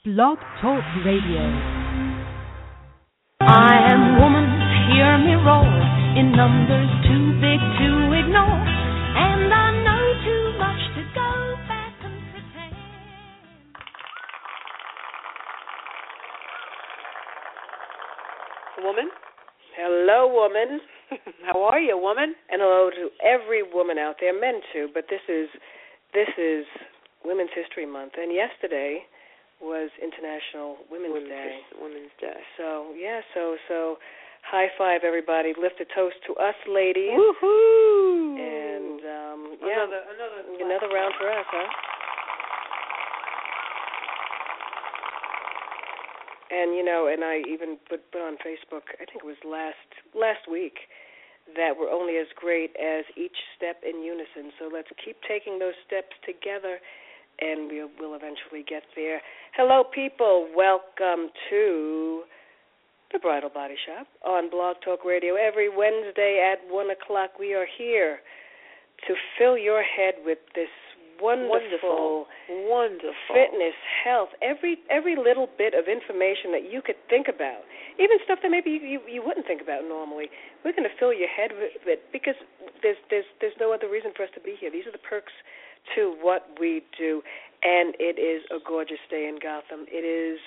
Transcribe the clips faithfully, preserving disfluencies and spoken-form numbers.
Blog Talk Radio. I am woman, hear me roar, in numbers too big to ignore, and I know too much to go back and pretend. Woman? Hello, woman. How are you, woman? And hello to every woman out there, men too, but this is this is Women's History Month, and yesterday was International Women's, Women's Day. His, Women's Day. So yeah, so so high five, everybody! Lift a toast to us, ladies. Woohoo! And um, yeah, another another another round for us, huh? And you know, and I even put, put on Facebook, I think it was last last week, that we're only as great as each step in unison. So let's keep taking those steps together, and we'll, we'll eventually get there. Hello, people. Welcome to the Bridal Body Shop on Blog Talk Radio. Every Wednesday at one o'clock, we are here to fill your head with this wonderful, wonderful, wonderful fitness, health, every every little bit of information that you could think about, even stuff that maybe you, you, you wouldn't think about normally. We're going to fill your head with it because there's there's there's no other reason for us to be here. These are the perks to what we do, and it is a gorgeous day in Gotham. It is,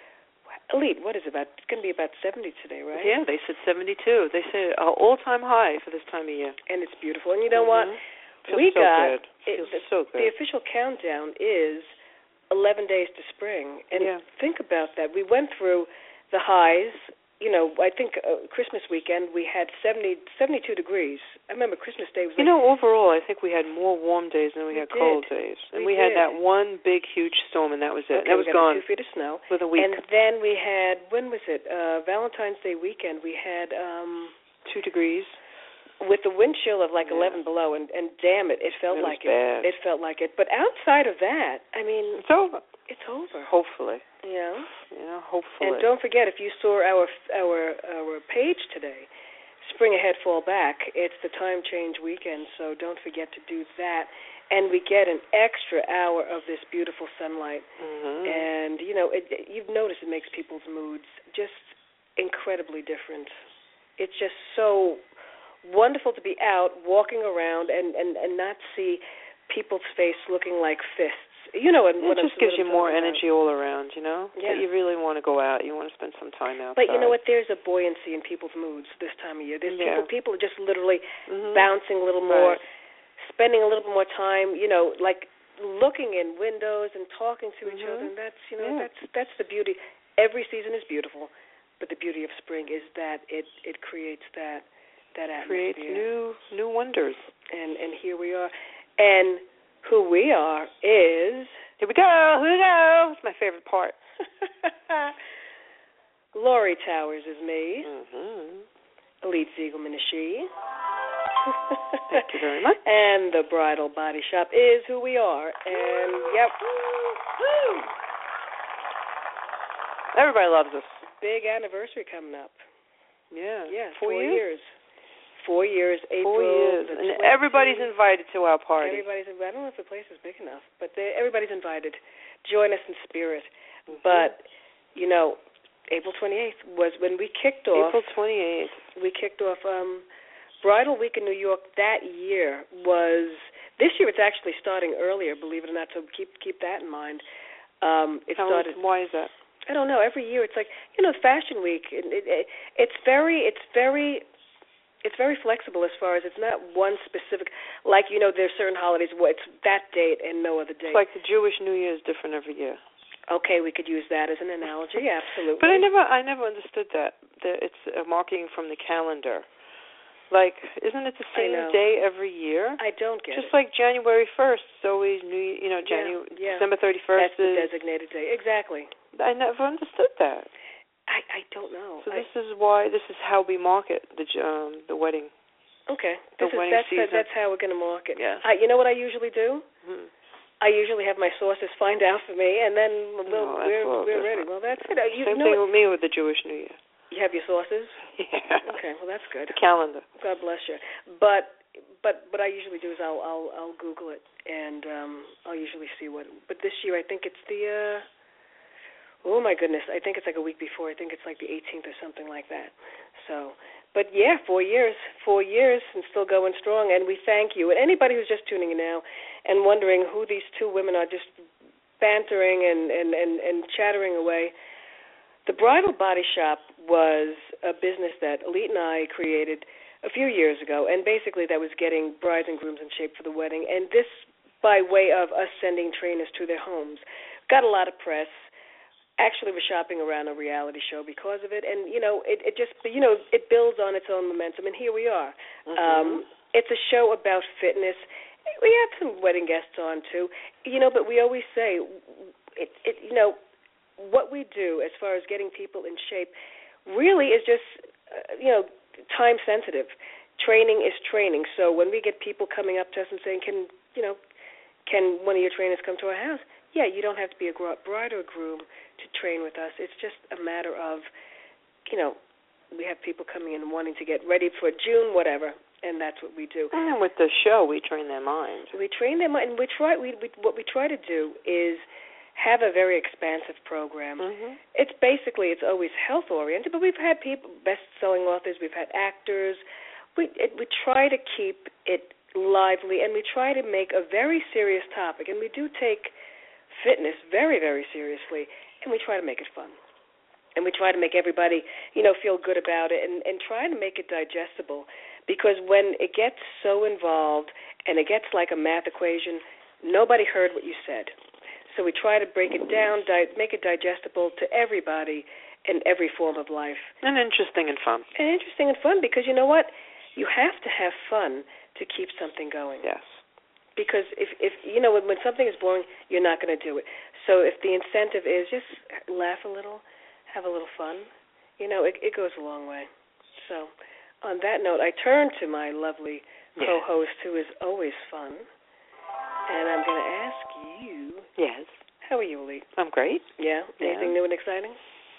Elite, what is it about? It's going to be about seventy today, right? Yeah, they said seventy-two. They said an all-time high for this time of year. And it's beautiful. And you know mm-hmm. what? Feels we so got good. Feels it, the, so good. The official countdown is eleven days to spring, and yeah. think about that. We went through the highs. You know, I think uh, Christmas weekend we had seventy, seventy-two degrees. I remember Christmas Day was. You like, know, overall, I think we had more warm days than we, we had did. cold days, and we, we had did. that one big, huge storm, and that was it. Okay, that we was got gone. Two feet of snow with a week. And then we had, when was it? Uh, Valentine's Day weekend. We had um, two degrees. With the wind chill of like yeah. eleven below, and, and damn it, it felt it like bad. it. It felt like it. But outside of that, I mean, it's over. It's over. Hopefully. Yeah. You know, hopefully. And don't forget, if you saw our our our page today, Spring Ahead, Fall Back, it's the time change weekend, so don't forget to do that. And we get an extra hour of this beautiful sunlight. Mm-hmm. And, you know, it, it, you've noticed it makes people's moods just incredibly different. It's just so wonderful to be out, walking around, and, and, and not see people's face looking like fists. You know, what, it what just I'm, gives what you more about. energy all around, you know? Yeah. That you really want to go out. You want to spend some time outside. But you know what? There's a buoyancy in people's moods this time of year. There's yeah. people, people are just literally mm-hmm. bouncing a little more, right. spending a little bit more time, you know, like looking in windows and talking to mm-hmm. each other. And that's, you know, yeah. that's that's the beauty. Every season is beautiful, but the beauty of spring is that it, it creates that that atmosphere. Creates new new wonders. And and here we are. And who we are is... Here we go, here we go. It's my favorite part. Lori Towers is me. Mm-hmm. Elite Ziegelman is she. Thank you very much. And the Bridal Body Shop is who we are. And, yep. Woo! Everybody loves us. Big anniversary coming up. Yeah. Yeah, four, four years. years. Four years, April. Four years. The and twentieth. Everybody's invited to our party. Everybody's invited. I don't know if the place is big enough, but they, everybody's invited. Join us in spirit. Mm-hmm. But, you know, April twenty-eighth was when we kicked off. April twenty-eighth. We kicked off um, Bridal Week in New York. That year was, this year it's actually starting earlier, believe it or not, so keep keep that in mind. Um, it How, started. why is that? I don't know. Every year it's like, you know, Fashion Week. It, it, it, it's very, it's very... It's very flexible as far as it's not one specific, like, you know, there's certain holidays where it's that date and no other date. It's like the Jewish New Year is different every year. Okay, we could use that as an analogy, absolutely. But I never I never understood that. that it's a marking from the calendar. Like, isn't it the same day every year? I don't get Just it. Just like January first is always New, you know, January, yeah, yeah. December thirty-first That's the is... designated day. Exactly. I never understood that. I, I don't know. So I, this is why, this is how we market the um, the wedding. Okay. The this is, wedding that's, season. That's how we're going to market. Yeah. I, you know what I usually do? Hmm. I usually have my sources find out for me, and then we'll, no, we're, we're ready. Well, that's it. You Same know thing what? with me with the Jewish New Year. You have your sources? Yeah. Okay, well, that's good. The calendar. God bless you. But but what I usually do is I'll I'll, I'll Google it, and um, I'll usually see what. But this year I think it's the. Uh, Oh, my goodness. I think it's like a week before. I think it's like the eighteenth or something like that. So, but, yeah, four years. Four years and still going strong, and we thank you. And anybody who's just tuning in now and wondering who these two women are just bantering and, and, and, and chattering away, the Bridal Body Shop was a business that Elite and I created a few years ago, and basically that was getting brides and grooms in shape for the wedding, and this by way of us sending trainers to their homes. Got a lot of press. Actually, we're shopping around a reality show because of it, and you know, it, it just, you know, it builds on its own momentum, and here we are. Mm-hmm. Um, it's a show about fitness. We have some wedding guests on too, you know, but we always say, it, it, you know, what we do as far as getting people in shape really is just, uh, you know, time sensitive. Training is training. So when we get people coming up to us and saying, "Can you know, can one of your trainers come to our house?" Yeah, you don't have to be a bride or a groom to train with us. It's just a matter of, you know, we have people coming in and wanting to get ready for June, whatever, and that's what we do. And with the show, we train their mind. We train their mind, and we try. We, we what we try to do is have a very expansive program. Mm-hmm. It's basically, it's always health oriented, but we've had people, best-selling authors, we've had actors. We it, we try to keep it lively, and we try to make a very serious topic, and we do take fitness very, very seriously, and we try to make it fun. And we try to make everybody, you know, feel good about it, and, and try to make it digestible, because when it gets so involved and it gets like a math equation, nobody heard what you said. So we try to break it down, di- make it digestible to everybody in every form of life. And interesting and fun. And interesting and fun, because you know what? You have to have fun to keep something going. Yes. Because if, if you know, when, when something is boring, you're not going to do it. So if the incentive is just laugh a little, have a little fun, you know, it, it goes a long way. So on that note, I turn to my lovely yes. co-host, who is always fun, and I'm going to ask you. Yes. How are you, Elite? I'm great. Yeah? Anything yeah. new and exciting?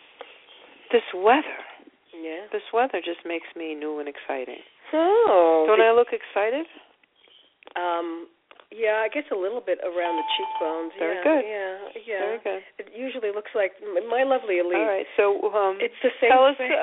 This weather. Yeah? This weather just makes me new and exciting. Oh. Don't I look excited? Um, yeah, I guess a little bit around the cheekbones. Very yeah, good. Yeah, yeah. Very good. It usually looks like my lovely Elite. All right, so um, it's the same tell us, face.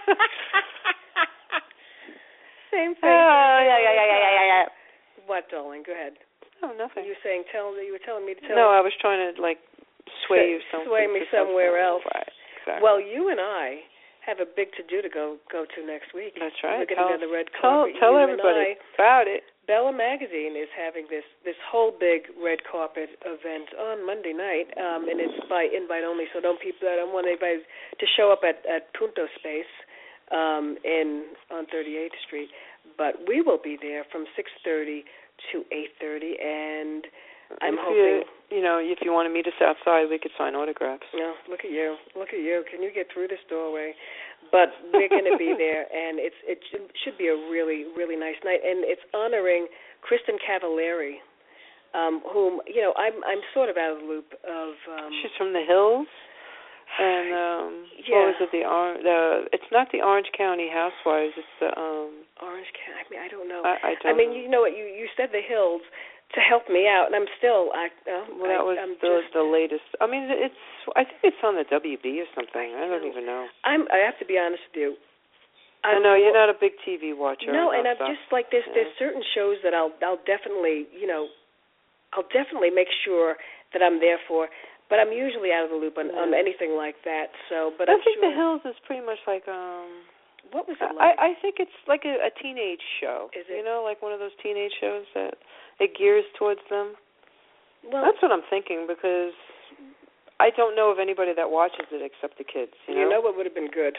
Same face. Oh, yeah, yeah, yeah, yeah, yeah, yeah. What, darling? Go ahead. Oh, nothing. You were saying tell you were telling me to tell. No, I was trying to like sway you something. Sway me somewhere else. Right. Exactly. Well, you and I have a big to do to go go to next week. That's right. We're getting tell, on the red tell, carpet. Tell you everybody and I, about it. Bella Magazine is having this this whole big red carpet event on Monday night, um, and it's by invite only. So don't people I don't want anybody to show up at, at Punto Space um, in on thirty-eighth Street, but we will be there from six thirty to eight thirty, and I'm if hoping. You, you know, if you want to meet us outside, we could sign autographs. No, look at you, look at you. Can you get through this doorway? But we're going to be there, and it's it should be a really, really nice night. And it's honoring Kristen Cavallari, um, whom you know I'm I'm sort of out of the loop of. Um, She's from the hills, and um, yeah. what was it? The Orange? The it's not the Orange County Housewives. It's the um, Orange County. I mean, I don't know. I, I don't. I mean, know. you know what? You you said the hills to help me out, and I'm still. I uh, well, that I, was I'm the just, the latest. I mean, it's. I think it's on the W B or something. I don't even know. I'm. I have to be honest with you. I know you're not a big T V watcher. No, and I'm stuff. just like there's yeah. there's certain shows that I'll I'll definitely you know I'll definitely make sure that I'm there for, but I'm usually out of the loop on, yeah. on anything like that. So, but I I'm think sure. The Hills is pretty much like um. What was it like? I I think it's like a, a teenage show. Is it? You know, like one of those teenage shows that it gears towards them. Well, that's what I'm thinking because I don't know of anybody that watches it except the kids. You know, you know what would have been good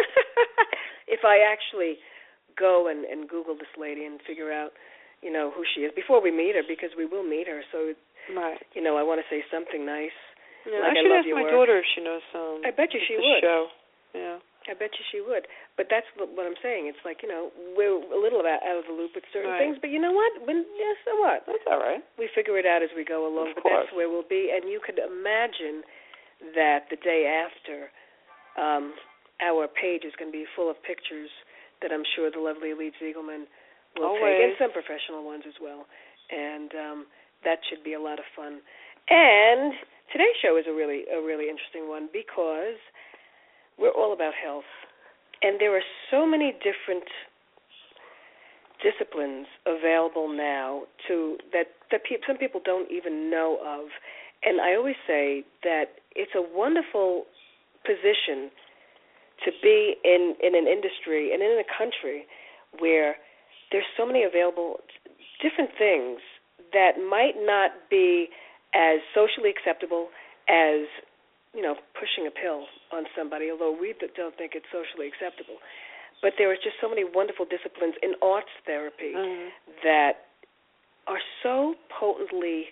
if I actually go and, and Google this lady and figure out, you know, who she is before we meet her, because we will meet her. So, right. you know, I want to say something nice. Yeah, like I should I ask my work. daughter if she knows some. I bet you she the would. Show. Yeah. I bet you she would. But that's what I'm saying. It's like, you know, we're a little out of the loop with certain right. things, but you know what? When, yeah, so what? That's all right. We figure it out as we go along, of but course. that's where we'll be. And you could imagine that the day after, um, our page is going to be full of pictures that I'm sure the lovely Elite Ziegelman will Always. take, and some professional ones as well. And um, that should be a lot of fun. And today's show is a really a really interesting one because we're all about health, and there are so many different disciplines available now to that that pe- some people don't even know of. And I always say that it's a wonderful position to be in, in an industry and in a country where there's so many available different things that might not be as socially acceptable as, you know, pushing a pill on somebody, although we don't think it's socially acceptable. But there are just so many wonderful disciplines in arts therapy mm-hmm. that are so potently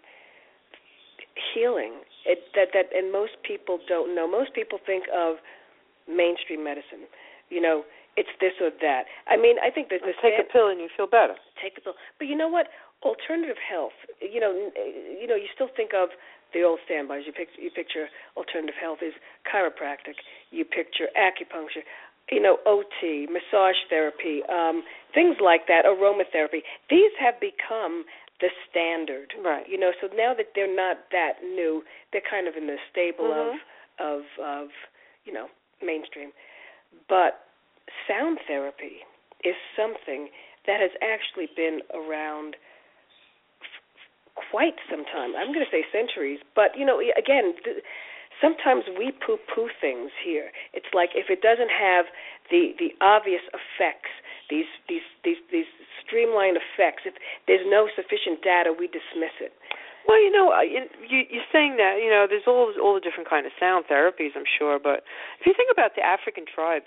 healing it, that that and most people don't know. Most people think of mainstream medicine, you know, it's this or that. I mean, I think that the take stand, a pill and you feel better. Take a pill, but you know what? Alternative health. You know, you know, you still think of the old standbys. You picture, you picture alternative health is chiropractic. You picture acupuncture. You know, O T, massage therapy, um, things like that, aromatherapy. These have become the standard, right? You know, so now that they're not that new, they're kind of in the stable mm-hmm. of, of, of, you know, mainstream. But sound therapy is something that has actually been around f- quite some time. I'm going to say centuries, but you know, again. Th- Sometimes we poo-poo things here. It's like if it doesn't have the, the obvious effects, these these these these streamlined effects, if there's no sufficient data, we dismiss it. Well, you know, you, you're saying that, you know, there's all all the different kind of sound therapies, I'm sure, but if you think about the African tribes,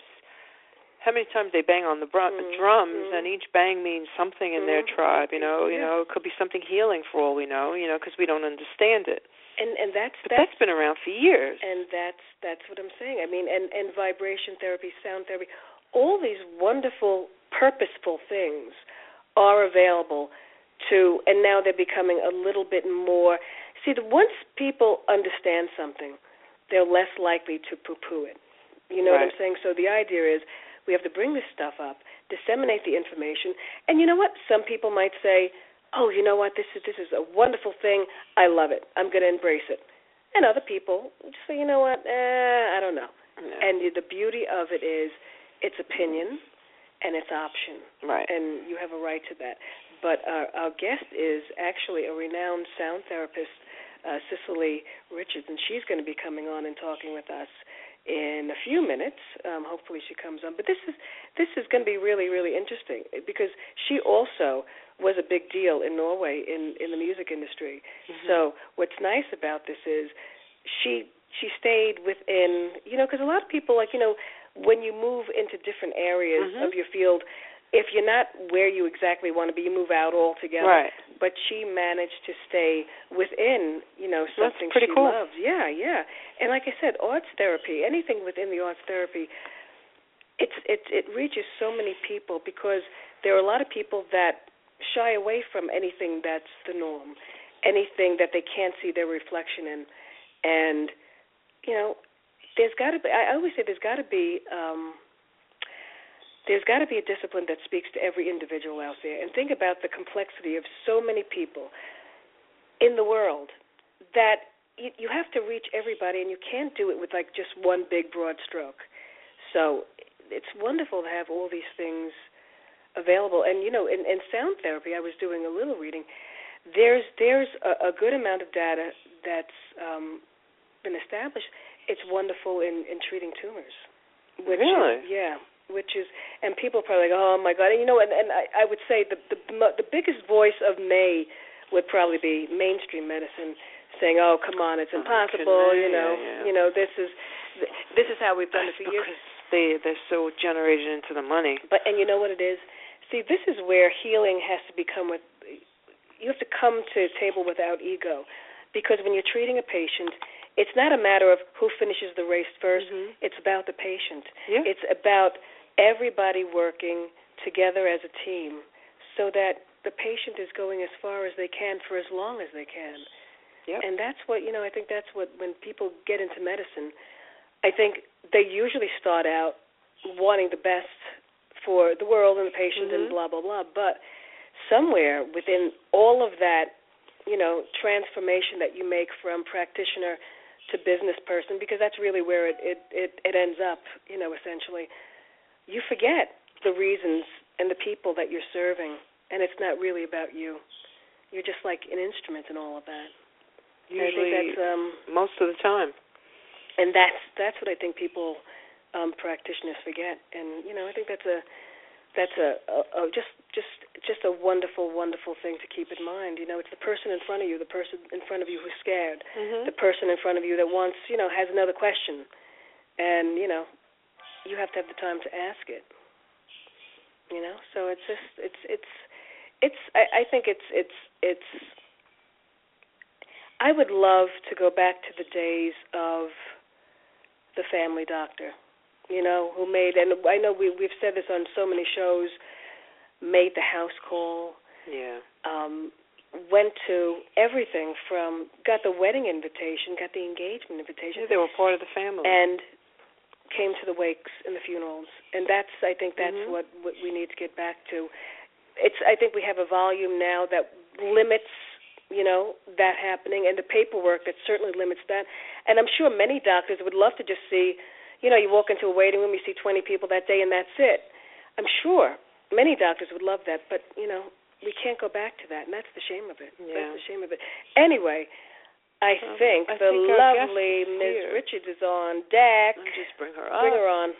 how many times they bang on the br- mm-hmm. drums, mm-hmm. and each bang means something in mm-hmm. their tribe. You know, yeah. you know, it could be something healing for all we know. You know, because we don't understand it. And and that's but that's, that's been around for years. And that's that's what I'm saying. I mean, and, and vibration therapy, sound therapy, all these wonderful, purposeful things are available to, and now they're becoming a little bit more. See, the, once people understand something, they're less likely to poo-poo it. You know right. what I'm saying? So the idea is we have to bring this stuff up, disseminate the information, and you know what? Some people might say, oh, you know what, this is this is a wonderful thing. I love it. I'm going to embrace it. And other people just say, you know what, eh, I don't know. Yeah. And the beauty of it is it's opinion and it's option. Right. And you have a right to that. But our, our guest is actually a renowned sound therapist, uh, Cicely Richards, and she's going to be coming on and talking with us in a few minutes. Um, hopefully she comes on. But this is this is going to be really, really interesting because she also was a big deal in Norway in, in the music industry. Mm-hmm. So what's nice about this is she she stayed within, you know, because a lot of people, like, you know, when you move into different areas mm-hmm. of your field, if you're not where you exactly want to be, you move out altogether. Right. But she managed to stay within, you know, something That's pretty she cool. loves. Yeah, yeah. And like I said, arts therapy, anything within the arts therapy, it's it it reaches so many people because there are a lot of people that shy away from anything that's the norm, anything that they can't see their reflection in. And, you know, there's got to be, I always say there's got to be, um, there's got to be a discipline that speaks to every individual out there. And think about the complexity of so many people in the world that you, you have to reach everybody, and you can't do it with, like, just one big, broad stroke. So it's wonderful to have all these things available. And, you know, in, in sound therapy, I was doing a little reading. There's there's a, a good amount of data that's um, been established. It's wonderful in, in treating tumors. Which really? Is, yeah. Which is, and people are probably like, oh, my God. And, you know, and, and I, I would say the, the the biggest voice of May would probably be mainstream medicine saying, oh, come on, it's impossible, you know. Yeah, yeah. You know, this is this is how we've done it for years. Because they, they're so generated into the money. But, and you know what it is? See, this is where healing has to become with, you have to come to a table without ego. Because when you're treating a patient, it's not a matter of who finishes the race first. Mm-hmm. It's about the patient. Yeah. It's about everybody working together as a team so that the patient is going as far as they can for as long as they can. Yep. And that's what, you know, I think that's what, when people get into medicine, I think they usually start out wanting the best for the world and the patient mm-hmm. and blah, blah, blah. But somewhere within all of that, you know, transformation that you make from practitioner to business person, because that's really where it, it, it, it ends up, you know, essentially, you forget the reasons and the people that you're serving, and it's not really about you. You're just like an instrument in all of that. Usually, I think that's, um, most of the time. And that's that's what I think people, um, practitioners forget. And you know, I think that's a that's a, a, a just just just a wonderful, wonderful thing to keep in mind. You know, it's the person in front of you, the person in front of you who's scared, mm-hmm. the person in front of you that wants, you know, has another question, and you know, you have to have the time to ask it. You know, so it's just it's it's it's I, I think it's it's it's I would love to go back to the days of the family doctor, you know, who made, and I know we we've said this on so many shows, made the house call, yeah, um, went to everything from, got the wedding invitation, got the engagement invitation. Yeah, they were part of the family. And came to the wakes and the funerals, and that's I think that's mm-hmm. what, what we need to get back to. It's I think we have a volume now that limits, you know, that happening, and the paperwork that certainly limits that. And I'm sure many doctors would love to just see, you know, you walk into a waiting room, you see twenty people that day, and that's it. I'm sure many doctors would love that, but you know, we can't go back to that, and that's the shame of it. Yeah. That's the shame of it. Anyway. I um, think I the think lovely Miz Richards is on deck. I'll just bring her up. Bring her on.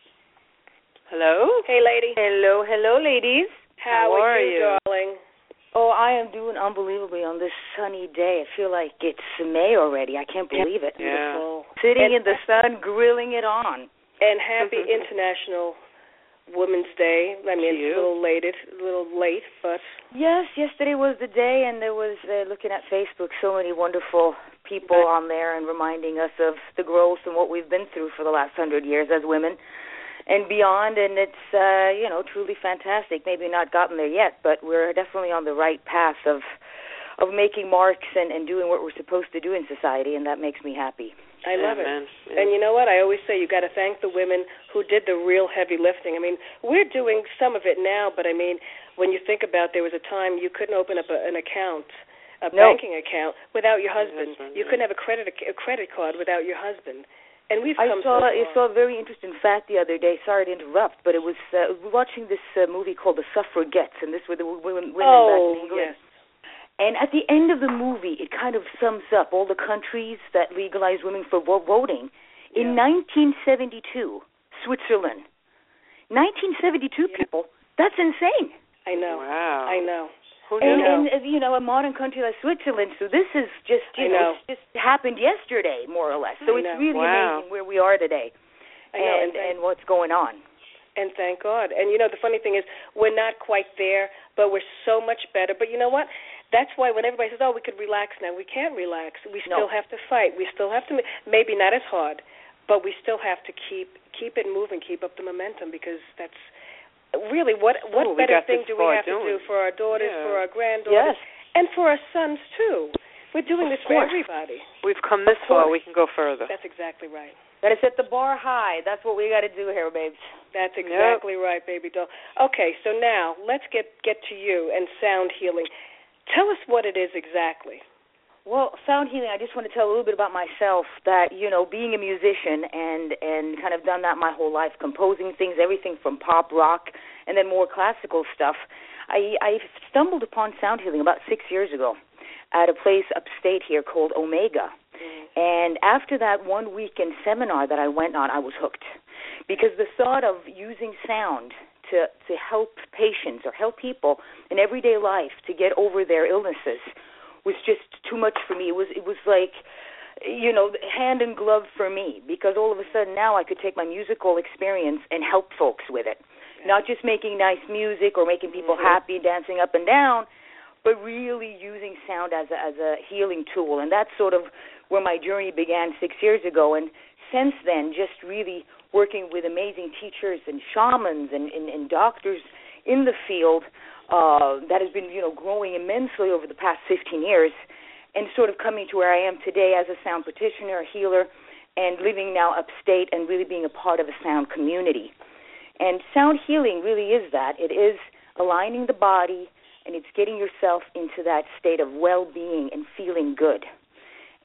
Hello? Hey, lady. Hello, hello, ladies. How, How are, are you, you, darling? Oh, I am doing unbelievably on this sunny day. I feel like it's May already. I can't believe it. Yeah. Beautiful. Sitting and, in the sun, grilling it on. And happy International Women's Day. I mean, it's a little late, a little late, but yes, yesterday was the day, and there was uh, looking at Facebook, so many wonderful people right. on there, and reminding us of the growth and what we've been through for the last hundred years as women and beyond. And it's uh, you know truly fantastic. Maybe not gotten there yet, but we're definitely on the right path of of making marks and, and doing what we're supposed to do in society, and that makes me happy. I love yeah, it. Man. Yeah. And you know what? I always say you got to thank the women who did the real heavy lifting. I mean, we're doing some of it now, but I mean, when you think about, there was a time you couldn't open up a, an account, a no. banking account, without your husband. husband you yeah. couldn't have a credit a credit card without your husband. And we've I come saw so far. I saw a very interesting fact the other day. Sorry to interrupt, but it was uh, watching this uh, movie called The Suffragettes, and this were the women, women oh, back in England. yes. And at the end of the movie, it kind of sums up all the countries that legalized women for voting. In yeah. nineteen seventy-two, Switzerland. nineteen seventy-two, yeah. people. That's insane. I know. Wow. I know. Who And, knew? and, you know, a modern country like Switzerland, so this is just, you I know, know. it's just happened yesterday, more or less. So I it's know. really Wow. amazing where we are today I know. and, And, and what's going on. and thank God. And, you know, the funny thing is we're not quite there, but we're so much better. But you know what? That's why when everybody says, oh, we could relax now, we can't relax. We still No. have to fight. We still have to, maybe not as hard, but we still have to keep keep it moving, keep up the momentum, because that's really what what Oh, we better got thing this do we far have doing. to do for our daughters, Yeah. for our granddaughters, Yes. and for our sons, too. We're doing Of this for course. everybody. We've come this far. We can go further. That's exactly right. Got to set the bar high. That's what we got to do here, babes. That's exactly yep. right, baby doll. Okay, so now let's get, get to you and sound healing. Tell us what it is exactly. Well, sound healing, I just want to tell a little bit about myself, that, you know, being a musician and, and kind of done that my whole life, composing things, everything from pop, rock, and then more classical stuff. I, I stumbled upon sound healing about six years ago at a place upstate here called Omega. Mm-hmm. And after that one weekend seminar that I went on, I was hooked. Because the thought of using sound to, to help patients or help people in everyday life to get over their illnesses was just too much for me. It was it was like, you know, hand in glove for me, because all of a sudden now I could take my musical experience and help folks with it. Yeah. Not just making nice music or making people mm-hmm. happy, dancing up and down, but really using sound as a, as a healing tool. And that's sort of where my journey began six years ago. And since then, just really working with amazing teachers and shamans and, and, and doctors in the field uh, that has been, you know, growing immensely over the past fifteen years, and sort of coming to where I am today as a sound practitioner, a healer, and living now upstate and really being a part of a sound community. And sound healing really is that. It is aligning the body, and it's getting yourself into that state of well-being and feeling good.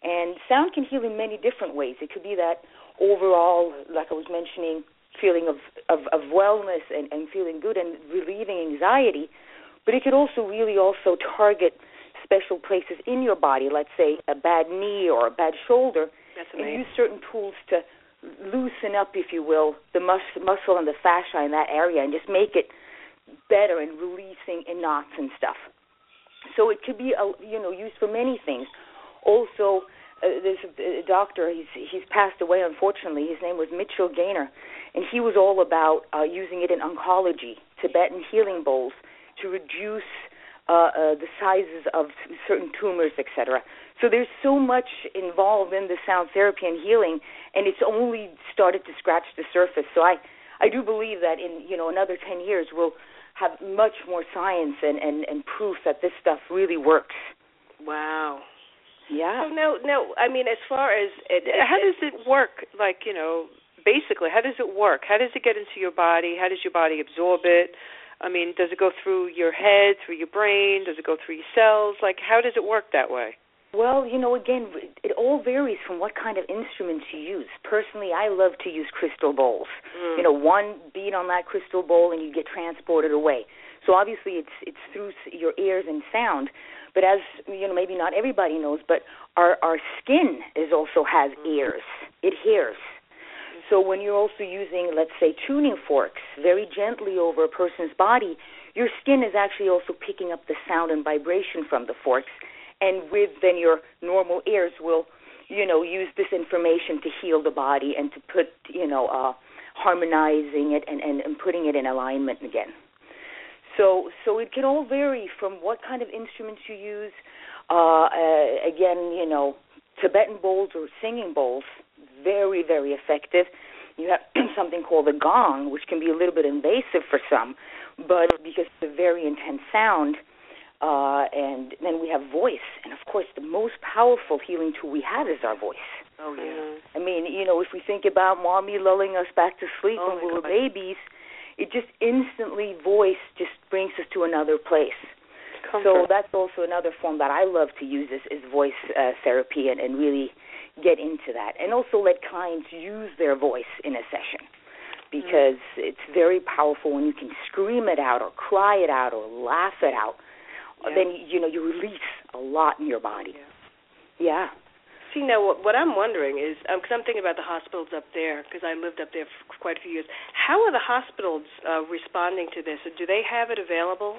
And sound can heal in many different ways. It could be that overall, like I was mentioning, feeling of, of, of wellness and, and feeling good and relieving anxiety, but it could also really also target special places in your body, let's say a bad knee or a bad shoulder, and use certain tools to loosen up, if you will, the mus- muscle and the fascia in that area and just make it better and releasing in knots and stuff. So it could be, a, you know, used for many things. Also, uh, there's a, a doctor, he's he's passed away, unfortunately. His name was Mitchell Gaynor, and he was all about uh, using it in oncology, Tibetan healing bowls, to reduce uh, uh, the sizes of certain tumors, et cetera. So there's so much involved in the sound therapy and healing, and it's only started to scratch the surface. So I, I do believe that in, you know, another ten years we'll have much more science and, and, and proof that this stuff really works. Wow. Yeah. So now, now, I mean, as far as... It, it, how does it work? Like, you know, basically, how does it work? How does it get into your body? How does your body absorb it? I mean, does it go through your head, through your brain? Does it go through your cells? Like, how does it work that way? Well, you know, again, it all varies from what kind of instruments you use. Personally, I love to use crystal bowls. Mm. You know, one beat on that crystal bowl and you get transported away. So obviously it's it's through your ears and sound. But as, you know, maybe not everybody knows, but our, our skin is also has ears. It hears. So when you're also using, let's say, tuning forks very gently over a person's body, your skin is actually also picking up the sound and vibration from the forks. And with then your normal ears will, you know, use this information to heal the body and to put, you know, uh, harmonizing it and, and, and putting it in alignment again. So so it can all vary from what kind of instruments you use. Uh, uh, again, you know, Tibetan bowls or singing bowls, very, very effective. You have something called a gong, which can be a little bit invasive for some, but because it's a very intense sound. Uh, and then we have voice. And, of course, the most powerful healing tool we have is our voice. Oh, yeah. I mean, you know, if we think about Mommy lulling us back to sleep oh when we were God. babies, it just instantly, voice just brings us to another place. Comfort. So that's also another form that I love to use is, is voice uh, therapy and, and really get into that. And also let clients use their voice in a session because mm. it's very powerful when you can scream it out or cry it out or laugh it out. Yeah. Then, you know, you release a lot in your body. Yeah. yeah. See, now, what, what I'm wondering is, because um, I'm thinking about the hospitals up there, because I lived up there for quite a few years. How are the hospitals uh, responding to this? Do they have it available?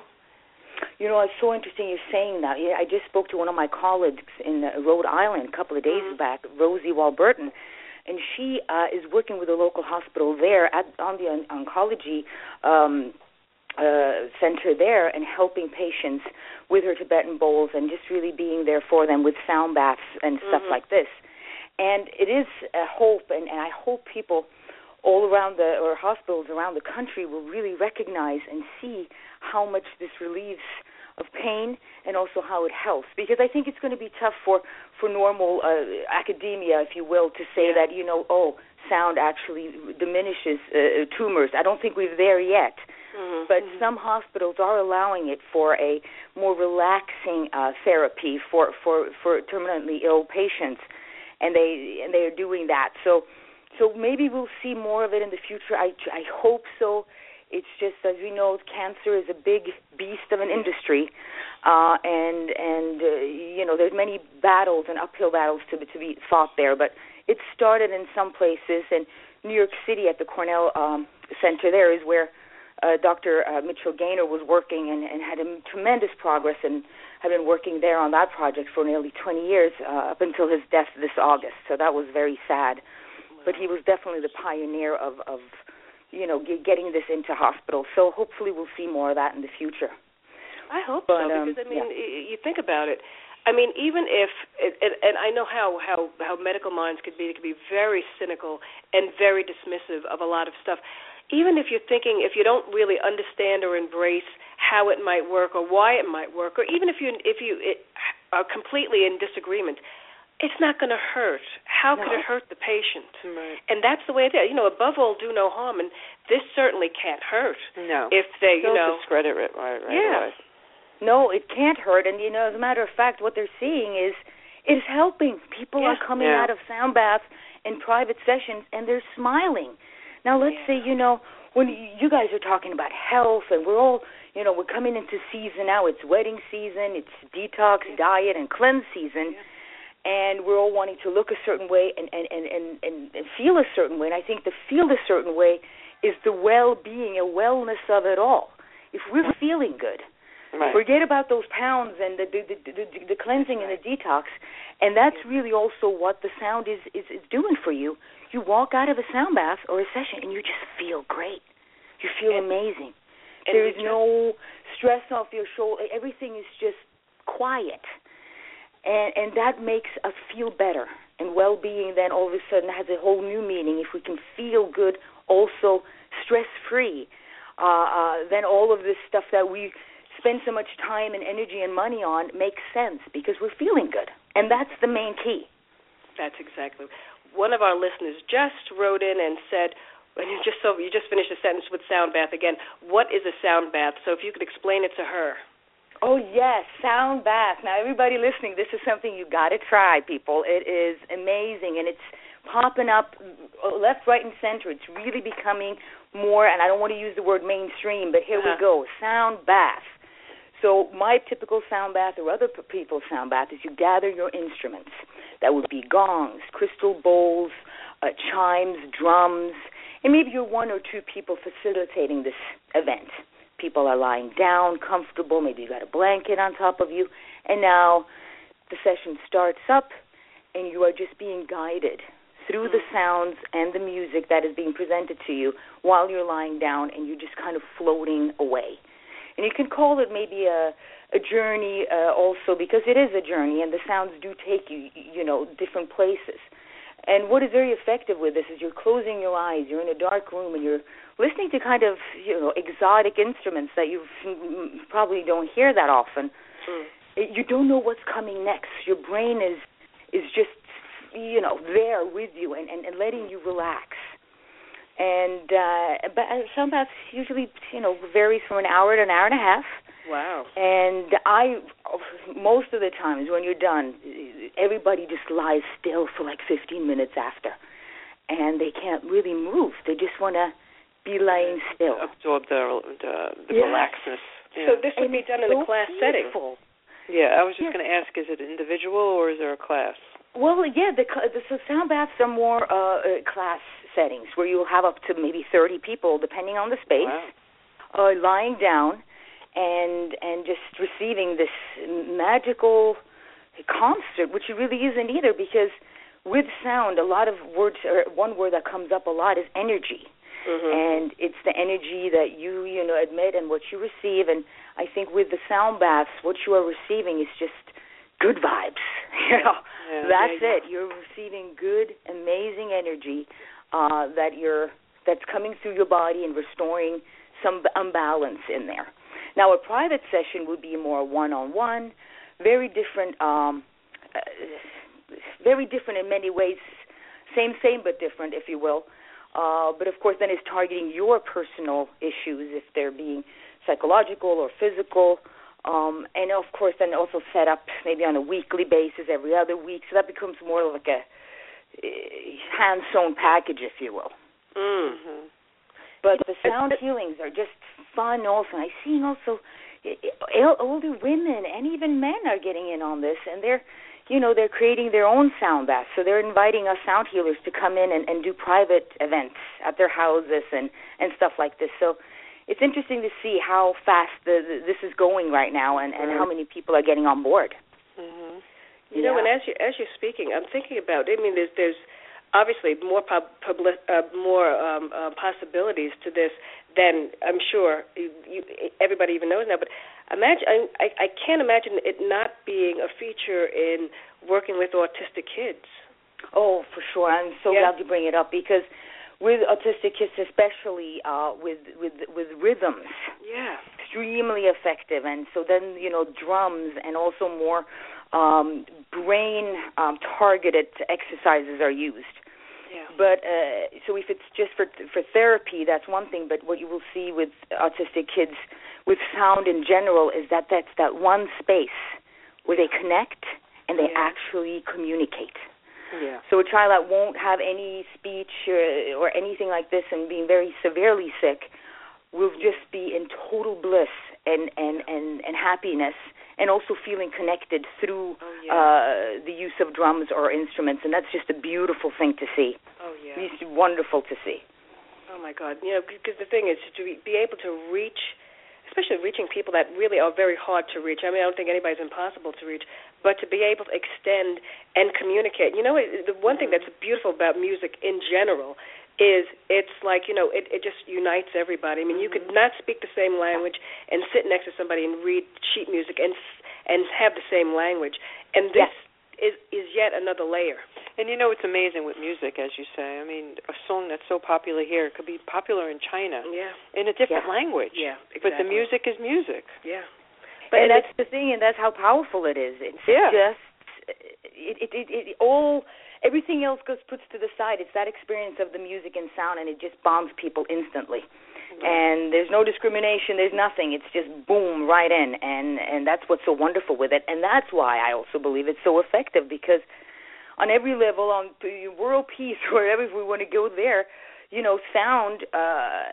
You know, it's so interesting you're saying that. I just spoke to one of my colleagues in Rhode Island a couple of days mm-hmm. back, Rosie Walburton, and she uh, is working with a local hospital there at, on the on- oncology um Uh, center there and helping patients with her Tibetan bowls and just really being there for them with sound baths and stuff mm-hmm. like this. And it is a hope, and, and I hope people all around the, or hospitals around the country will really recognize and see how much this relieves of pain and also how it helps. Because I think it's going to be tough for, for normal uh, academia, if you will, to say yeah. that, you know, oh, sound actually diminishes uh, tumors. I don't think we're there yet. Mm-hmm. But mm-hmm. some hospitals are allowing it for a more relaxing uh, therapy for, for, for terminally ill patients, and they and they are doing that. So so maybe we'll see more of it in the future. I, I hope so. It's just, as we know, cancer is a big beast of an industry, uh, and and uh, you know there's many battles and uphill battles to to be fought there. But it started in some places, and New York City at the Cornell um, Center there is where Uh, Doctor Uh, Mitchell Gaynor was working and, and had a tremendous progress and had been working there on that project for nearly twenty years uh, up until his death this August. So that was very sad. Wow. But he was definitely the pioneer of, of you know, g- getting this into hospitals. So hopefully we'll see more of that in the future. I hope but, so because, um, I mean, yeah. you think about it. I mean, even if, and, and I know how, how, how medical minds could be, they could be very cynical and very dismissive of a lot of stuff. Even if you're thinking, if you don't really understand or embrace how it might work or why it might work, or even if you if you it, are completely in disagreement, it's not going to hurt. How no. could it hurt the patient? Right. And that's the way it is. You know, above all, do no harm, and this certainly can't hurt. No. If they, you Don't know, discredit it right, right yeah. away. No, it can't hurt. And, you know, as a matter of fact, what they're seeing is It is helping. People yeah. are coming yeah. out of sound baths and private sessions, and they're smiling. Now, let's yeah. say, you know, when you guys are talking about health, and we're all, you know, we're coming into season now. It's wedding season. It's detox, yeah. diet, and cleanse season. Yeah. And we're all wanting to look a certain way and, and, and, and, and feel a certain way. And I think the feel a certain way is the well-being and wellness of it all. If we're feeling good, right. forget about those pounds and the the, the, the, the cleansing right. and the detox. And that's yeah. really also what the sound is, is, is doing for you. You walk out of a sound bath or a session and you just feel great. You feel and, amazing. And there is no stress off your shoulder. Everything is just quiet. And and that makes us feel better. And well-being then all of a sudden has a whole new meaning. If we can feel good, also stress-free, uh, uh, then all of this stuff that we spend so much time and energy and money on makes sense because we're feeling good. And that's the main key. That's exactly. One of our listeners just wrote in and said, and you just so you just finished a sentence with sound bath again. What is a sound bath? So if you could explain it to her. Oh, yes, sound bath. Now, everybody listening, this is something you got to try, people. It is amazing, and it's popping up left, right, and center. It's really becoming more, and I don't want to use the word mainstream, but here uh-huh. we go, sound bath. So my typical sound bath or other people's sound bath is you gather your instruments. That would be gongs, crystal bowls, uh, chimes, drums, and maybe you're one or two people facilitating this event. People are lying down, comfortable. Maybe you got a blanket on top of you. And now the session starts up, and you are just being guided through the sounds and the music that is being presented to you while you're lying down, and you're just kind of floating away. And you can call it maybe a, a journey uh, also, because it is a journey, and the sounds do take you, you know, different places. And what is very effective with this is you're closing your eyes, you're in a dark room, and you're listening to kind of, you know, exotic instruments that you probably don't hear that often. Mm. You don't know what's coming next. Your brain is is just, you know, there with you and, and, and letting you relax. And uh, but sound baths usually, you know, varies from an hour to an hour and a half. Wow. And I, most of the times when you're done, everybody just lies still for like fifteen minutes after. And they can't really move. They just want to be laying still. Absorb the, the, the yes. relaxness. Yeah. So this would and be done in so a class beautiful. setting. Yeah, I was just yes. going to ask, is it individual or is there a class? Well, yeah, the, the so sound baths are more uh, class settings where you'll have up to maybe thirty people, depending on the space, wow. uh, lying down and and just receiving this magical concert, which it really isn't either, because with sound, a lot of words, or one word that comes up a lot is energy. Mm-hmm. And it's the energy that you, you know, admit and what you receive. And I think with the sound baths, what you are receiving is just good vibes. You know, yeah, that's yeah, it. You're receiving good, amazing energy uh, that you're that's coming through your body and restoring some imbalance in there. Now, a private session would be more one-on-one, very different, um, uh, very different in many ways. Same, same, but different, if you will. Uh, but, of course, then it's targeting your personal issues, if they're being psychological or physical. Um, and, of course, then also set up maybe on a weekly basis, every other week. So that becomes more like a uh, hand-sewn package, if you will. Mm-hmm. But the sound healings are just fun also. And I've seen also older women and even men are getting in on this, and they're, you know, they're creating their own sound baths. So they're inviting us sound healers to come in and, and do private events at their houses and, and stuff like this. So it's interesting to see how fast the, the, this is going right now and, and how many people are getting on board. Mm-hmm. You yeah. know, and as, you, as you're speaking, I'm thinking about, I mean, there's, there's obviously more pub, public, uh, more um, uh, possibilities to this than I'm sure you, you, everybody even knows now. But imagine, I, I can't imagine it not being a feature in working with autistic kids. Oh, for sure. I'm so yeah. glad you bring it up, because with autistic kids, especially uh, with with with rhythms, yeah, extremely effective. And so then, you know, drums and also more um, brain um, targeted exercises are used. Yeah. But uh, so if it's just for for therapy, that's one thing. But what you will see with autistic kids, with sound in general, is that that's that one space where they connect and they yeah. actually communicate. Yeah. So a child that won't have any speech or, or anything like this and being very severely sick will just be in total bliss and, and, and, and happiness, and also feeling connected through oh, yeah. uh, the use of drums or instruments, and that's just a beautiful thing to see. Oh, yeah. It's wonderful to see. Oh, my God. You know, because the thing is to be able to reach, especially reaching people that really are very hard to reach. I mean, I don't think anybody's impossible to reach, but to be able to extend and communicate. You know, the one thing that's beautiful about music in general is it's like, you know, it, it just unites everybody. I mean, you could not speak the same language and sit next to somebody and read sheet music and and have the same language. And this yes. is, is yet another layer. And, you know, it's amazing with music, as you say. I mean, a song that's so popular here could be popular in China yeah. in a different yeah. language. Yeah, exactly. But the music is music. Yeah. But and that's the thing, and that's how powerful it is. It's yeah. just, it, it, it, it all... Everything else goes puts to the side. It's that experience of the music and sound, and it just bonds people instantly. Right. And there's no discrimination. There's nothing. It's just boom, right in. And, and that's what's so wonderful with it. And that's why I also believe it's so effective, because on every level, on world peace, wherever we want to go there, you know, sound uh,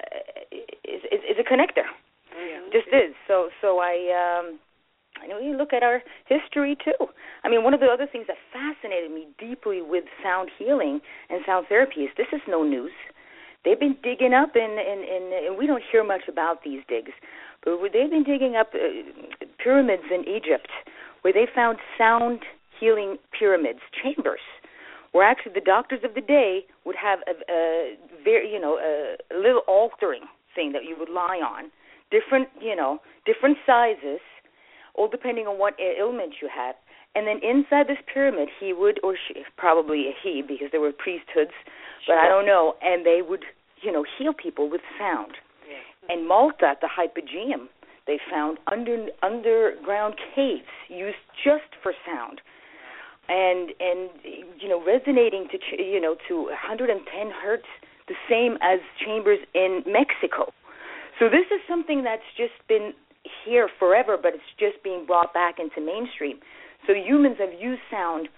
is, is, is a connector. Yeah. Just is. So, so I... Um, I know you look at our history, too. I mean, one of the other things that fascinated me deeply with sound healing and sound therapy is this is no news. They've been digging up, in, in, in, and we don't hear much about these digs, but they've been digging up uh, pyramids in Egypt where they found sound healing pyramids, chambers, where actually the doctors of the day would have a, a very, you know, a, a little altering thing that you would lie on, different, you know, different sizes, all depending on what ailment you had. And then inside this pyramid, he would, or she, probably a he, because there were priesthoods, but sure. I don't know, and they would, you know, heal people with sound. Yeah. And Malta, at the Hypogeum, they found under, underground caves used just for sound. And, and you know, resonating to, you know, to one hundred ten hertz, the same as chambers in Mexico. So this is something that's just been here forever, but it's just being brought back into mainstream. So humans have used sound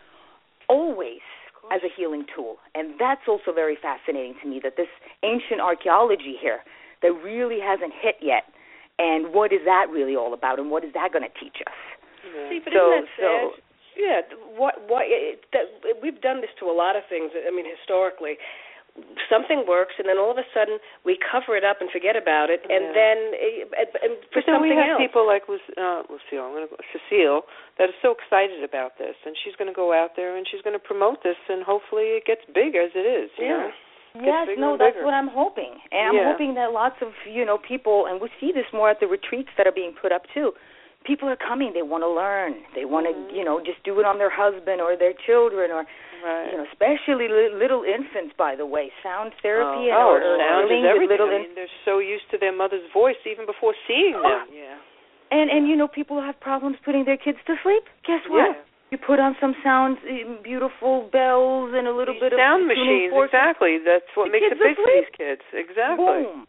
always as a healing tool, and that's also very fascinating to me, that this ancient archaeology here that really hasn't hit yet, and what is that really all about, and what is that going to teach us? Yeah. See, but so, isn't that sad? So, yeah, what, what, it, that, we've done this to a lot of things, I mean, historically. Something works, and then all of a sudden we cover it up and forget about it, and yeah. then and, and for but then something we have else. people like uh, Lucille, I'm gonna go, Cecile, that are so excited about this, and she's going to go out there and she's going to promote this, and hopefully it gets big as it is. You yeah. know? Yes, no, that's what I'm hoping, and I'm yeah. hoping that lots of you know people, and we see this more at the retreats that are being put up too. People are coming; they want to learn. They want to, mm-hmm. you know, just do it on their husband or their children, or right. you know, especially li- little infants. By the way, sound therapy oh, and oh, or, or sound healing is with everything. little I mean, they're so used to their mother's voice even before seeing them. Yeah. And and you know, people have problems putting their kids to sleep. Guess what? Yeah. You put on some sound, beautiful bells and a little these bit sound of machines. forks. Exactly. That's what the makes it big for these kids. Exactly. Boom.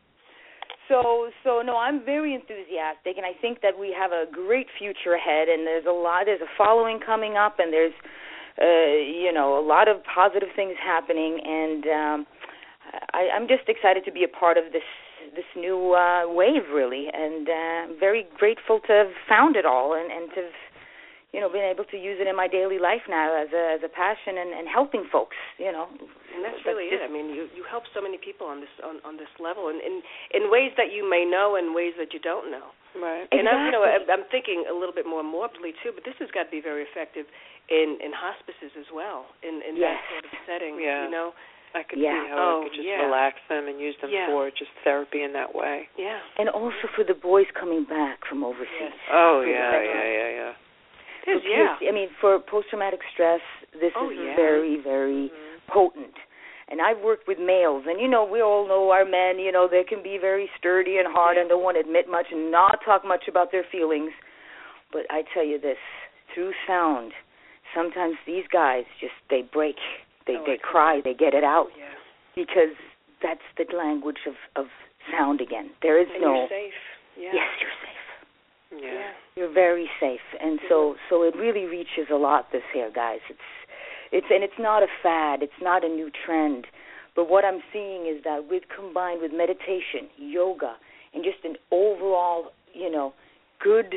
So, so no, I'm very enthusiastic, and I think that we have a great future ahead. And there's a lot, there's a following coming up, and there's, uh, you know, a lot of positive things happening. And um, I, I'm just excited to be a part of this this new uh, wave, really, and uh, I'm very grateful to have found it all, and, and to have, you know, been able to use it in my daily life now as a as a passion and, and helping folks, you know. And that's really that's it. I mean, you, you help so many people on this on, on this level, and in, in ways that you may know and ways that you don't know. Right. And exactly. I'm, you know, I'm thinking a little bit more morbidly too, but this has got to be very effective in, in hospices as well, in, in yes. that sort of setting. Yeah. You know. I could yeah. see how oh, I could just yeah. relax them and use them yeah. for just therapy in that way. Yeah. And also for the boys coming back from overseas. Yes. Oh yeah, yeah, yeah, yeah. It is, yeah. I mean, for post-traumatic stress, this oh, is yeah. very, very mm-hmm. potent. And I've worked with males, and, you know, we all know our men, you know, they can be very sturdy and hard yeah. and don't want to admit much and not talk much about their feelings. But I tell you this, through sound, sometimes these guys just, they break, they, oh, they cry, they get it out. Yeah. Because that's the language of, of sound again. There is and no... you're safe. Yeah. Yes, you're safe. Yeah. You're very safe. And so so it really reaches a lot, this hair, guys. It's it's and it's not a fad, it's not a new trend. But what I'm seeing is that with combined with meditation, yoga, and just an overall, you know, good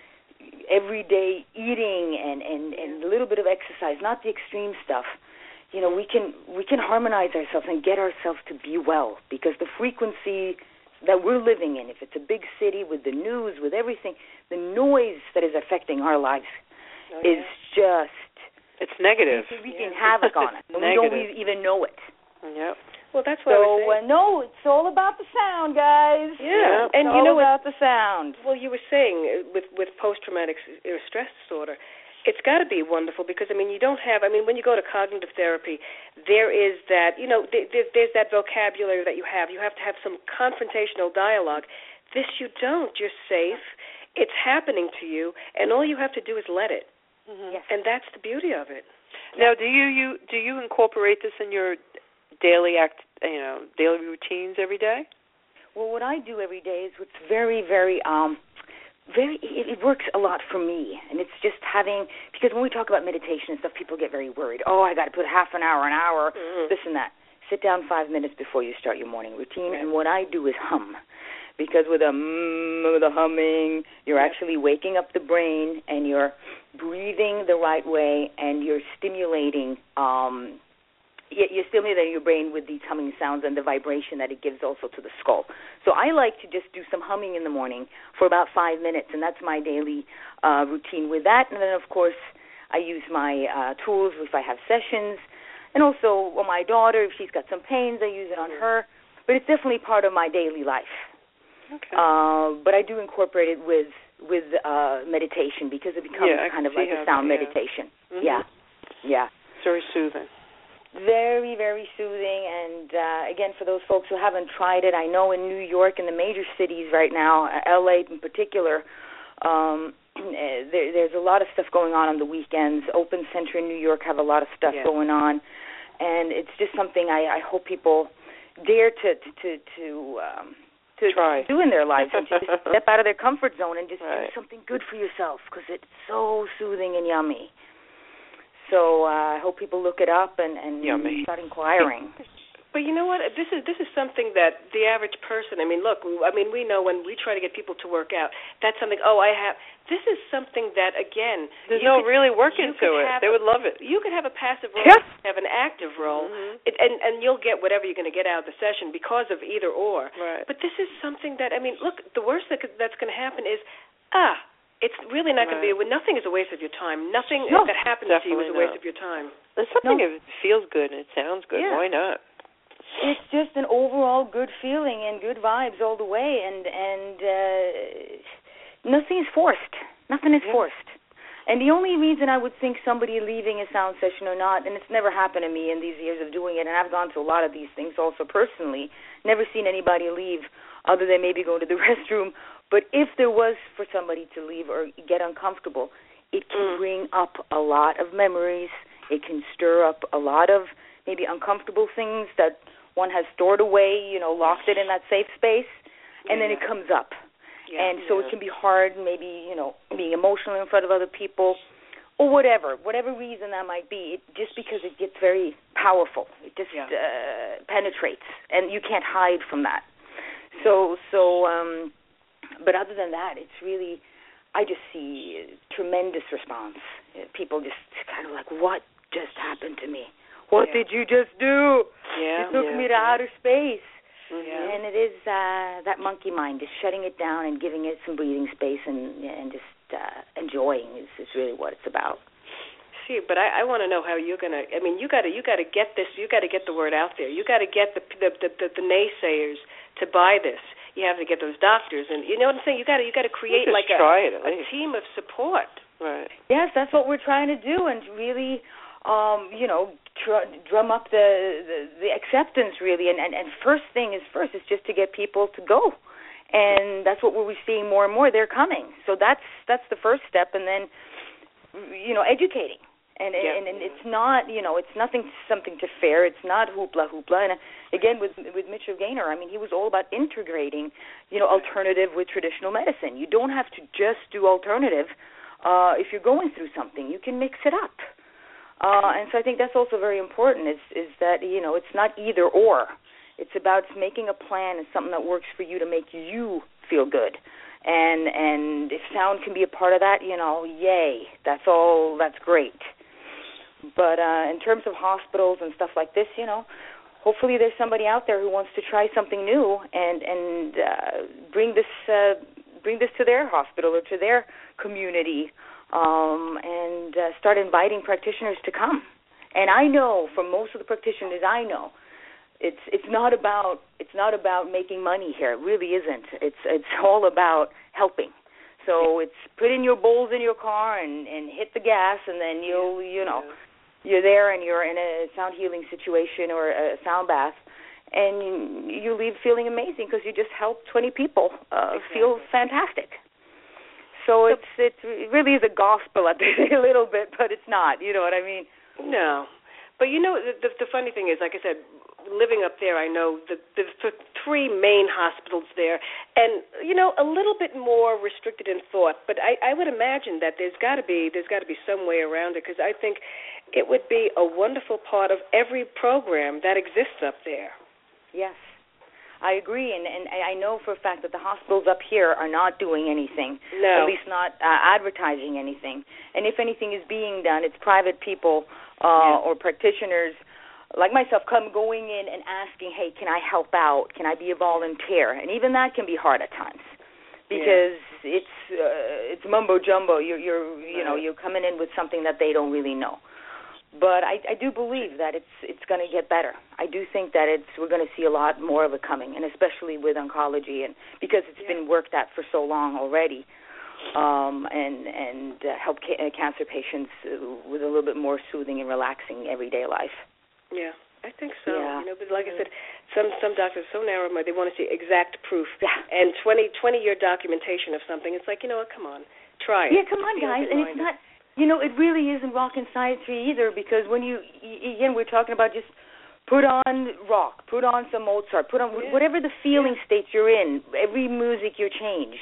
everyday eating and, and, and a little bit of exercise, not the extreme stuff, you know, we can we can harmonize ourselves and get ourselves to be well, because the frequency that we're living in, if it's a big city with the news, with everything, the noise that is affecting our lives oh, yeah. is just... It's negative. It's wreaking yeah. havoc on us. And we don't even know it. Yep. Well, that's what so, I was saying. Uh, no, it's all about the sound, guys. Yeah. It's and all you know about what, the sound. Well, you were saying with, with post-traumatic stress disorder, it's got to be wonderful because, I mean, you don't have, I mean, when you go to cognitive therapy, there is that, you know, there, there's that vocabulary that you have. You have to have some confrontational dialogue. This you don't. You're safe. It's happening to you, and all you have to do is let it. Mm-hmm. Yes. And that's the beauty of it. Now, do you, you do you incorporate this in your daily act, you know, daily routines every day? Well, what I do every day is what's very, very, um, very. It, it works a lot for me, and it's just having, because when we talk about meditation and stuff, people get very worried. Oh, I got to put half an hour, an hour, mm-hmm. this and that. Sit down five minutes before you start your morning routine, right. and what I do is hum. Because with a mm, with a humming, you're yep. actually waking up the brain, and you're breathing the right way, and you're stimulating. Um, you're stimulating your brain with these humming sounds and the vibration that it gives also to the skull. So I like to just do some humming in the morning for about five minutes, and that's my daily uh, routine with that. And then, of course, I use my uh, tools if I have sessions, and also on my daughter, if she's got some pains, I use it on her. But it's definitely part of my daily life. Okay. Uh, but I do incorporate it with with uh, meditation because it becomes yeah, kind of like a sound that, yeah. meditation. Mm-hmm. Yeah, yeah. It's very soothing. Very, very soothing. And, uh, again, for those folks who haven't tried it, I know in New York and the major cities right now, L A in particular, um, there, there's a lot of stuff going on on the weekends. Open Center in New York have a lot of stuff yeah. going on. And it's just something I, I hope people dare to to, to um, to Try. do in their lives and just step out of their comfort zone and just right. do something good for yourself, because it's so soothing and yummy. So uh, I hope people look it up and, and start inquiring. But you know what? This is this is something that the average person. I mean, look. I mean, we know when we try to get people to work out, that's something. Oh, I have. This is something that again. There's no could, really work into it. They a, would love it. You could have a passive role, yeah. have an active role, mm-hmm. it, and and you'll get whatever you're going to get out of the session because of either or. Right. But this is something that I mean, look. The worst that could, that's going to happen is ah. It's really not right. going to be. Nothing is a waste of your time. Nothing no, that happens to you is a waste not. of your time. There's something no. if it feels good and it sounds good. Yeah. Why not? It's just an overall good feeling and good vibes all the way, and and uh, nothing is forced. Nothing is yeah. forced. And the only reason I would think somebody leaving a sound session or not, and it's never happened to me in these years of doing it, and I've gone to a lot of these things also personally, never seen anybody leave other than maybe go to the restroom. But if there was for somebody to leave or get uncomfortable, it can mm. bring up a lot of memories. It can stir up a lot of maybe uncomfortable things that one has stored away, you know, locked it in that safe space, and yeah. then it comes up. Yeah. And so yeah. it can be hard, maybe, you know, being emotional in front of other people or whatever, whatever reason that might be, it, just because it gets very powerful. It just yeah. uh, penetrates, and you can't hide from that. So, so, um, but other than that, it's really, I just see a tremendous response. People just kind of like, what just happened to me? What yeah. did you just do? Yeah, you took yeah, me to yeah. outer space. Mm-hmm. And it is uh, that monkey mind, just shutting it down and giving it some breathing space and and just uh, enjoying is, is really what it's about. See, but I, I want to know how you're gonna. I mean, you got to you got to get this. You got to get the word out there. You got to get the the, the the the naysayers to buy this. You have to get those doctors, and you know what I'm saying. You got to you got to create just like a, try it, a team of support. Right. Yes, that's what we're trying to do, and really, um, you know, tr- drum up the, the the acceptance really. And, and and first thing is first is just to get people to go, and that's what we're seeing more and more. They're coming, so that's that's the first step, and then, you know, educating. And, yeah. and and it's not, you know, it's nothing something to fear. It's not hoopla hoopla. And again, with with Mitchell Gaynor, I mean, he was all about integrating, you know, alternative with traditional medicine. You don't have to just do alternative uh, if you're going through something. You can mix it up. Uh, and so I think that's also very important. Is is that you know, it's not either or. It's about making a plan and something that works for you to make you feel good. And and if sound can be a part of that, you know, yay. That's all. That's great. But uh, in terms of hospitals and stuff like this, you know, hopefully there's somebody out there who wants to try something new and and uh, bring this uh, bring this to their hospital or to their community, um, and uh, start inviting practitioners to come. And I know from most of the practitioners I know, it's it's not about it's not about making money here. It really isn't. It's it's all about helping. So it's put in your bowls in your car and, and hit the gas, and then you'll you know. Yeah. You're there and you're in a sound healing situation or a sound bath, and you, you leave feeling amazing because you just helped twenty people uh, exactly. feel fantastic. So it's it's it really is a gospel at a little bit, but it's not. You know what I mean? No. But you know, the, the funny thing is, like I said, living up there, I know the, the, the three main hospitals there, and you know, a little bit more restricted in thought. But I, I would imagine that there's got to be there's got to be some way around it, because I think it would be a wonderful part of every program that exists up there. Yes, I agree, and, and I know for a fact that the hospitals up here are not doing anything, no. at least not uh, advertising anything. And if anything is being done, it's private people uh, yeah. or practitioners like myself come going in and asking, hey, can I help out? Can I be a volunteer? And even that can be hard at times because yeah. it's uh, it's mumbo jumbo. You're you're you know you're coming in with something that they don't really know. But I, I do believe that it's it's going to get better. I do think that it's we're going to see a lot more of it coming, and especially with oncology, and because it's yeah. been worked at for so long already, um, and and uh, help ca- cancer patients with a little bit more soothing and relaxing everyday life. Yeah, I think so. Yeah. You know, but like I said, some some doctors are so narrow-minded, they want to see exact proof. Yeah. And twenty, twenty-year documentation of something. It's like, you know what, come on, try it. Yeah, come on, guys. And it's not, you know, it really isn't rock and science either, because when you, again, we're talking about just put on rock, put on some Mozart, put on yeah. whatever the feeling yeah. state you're in, every music you change.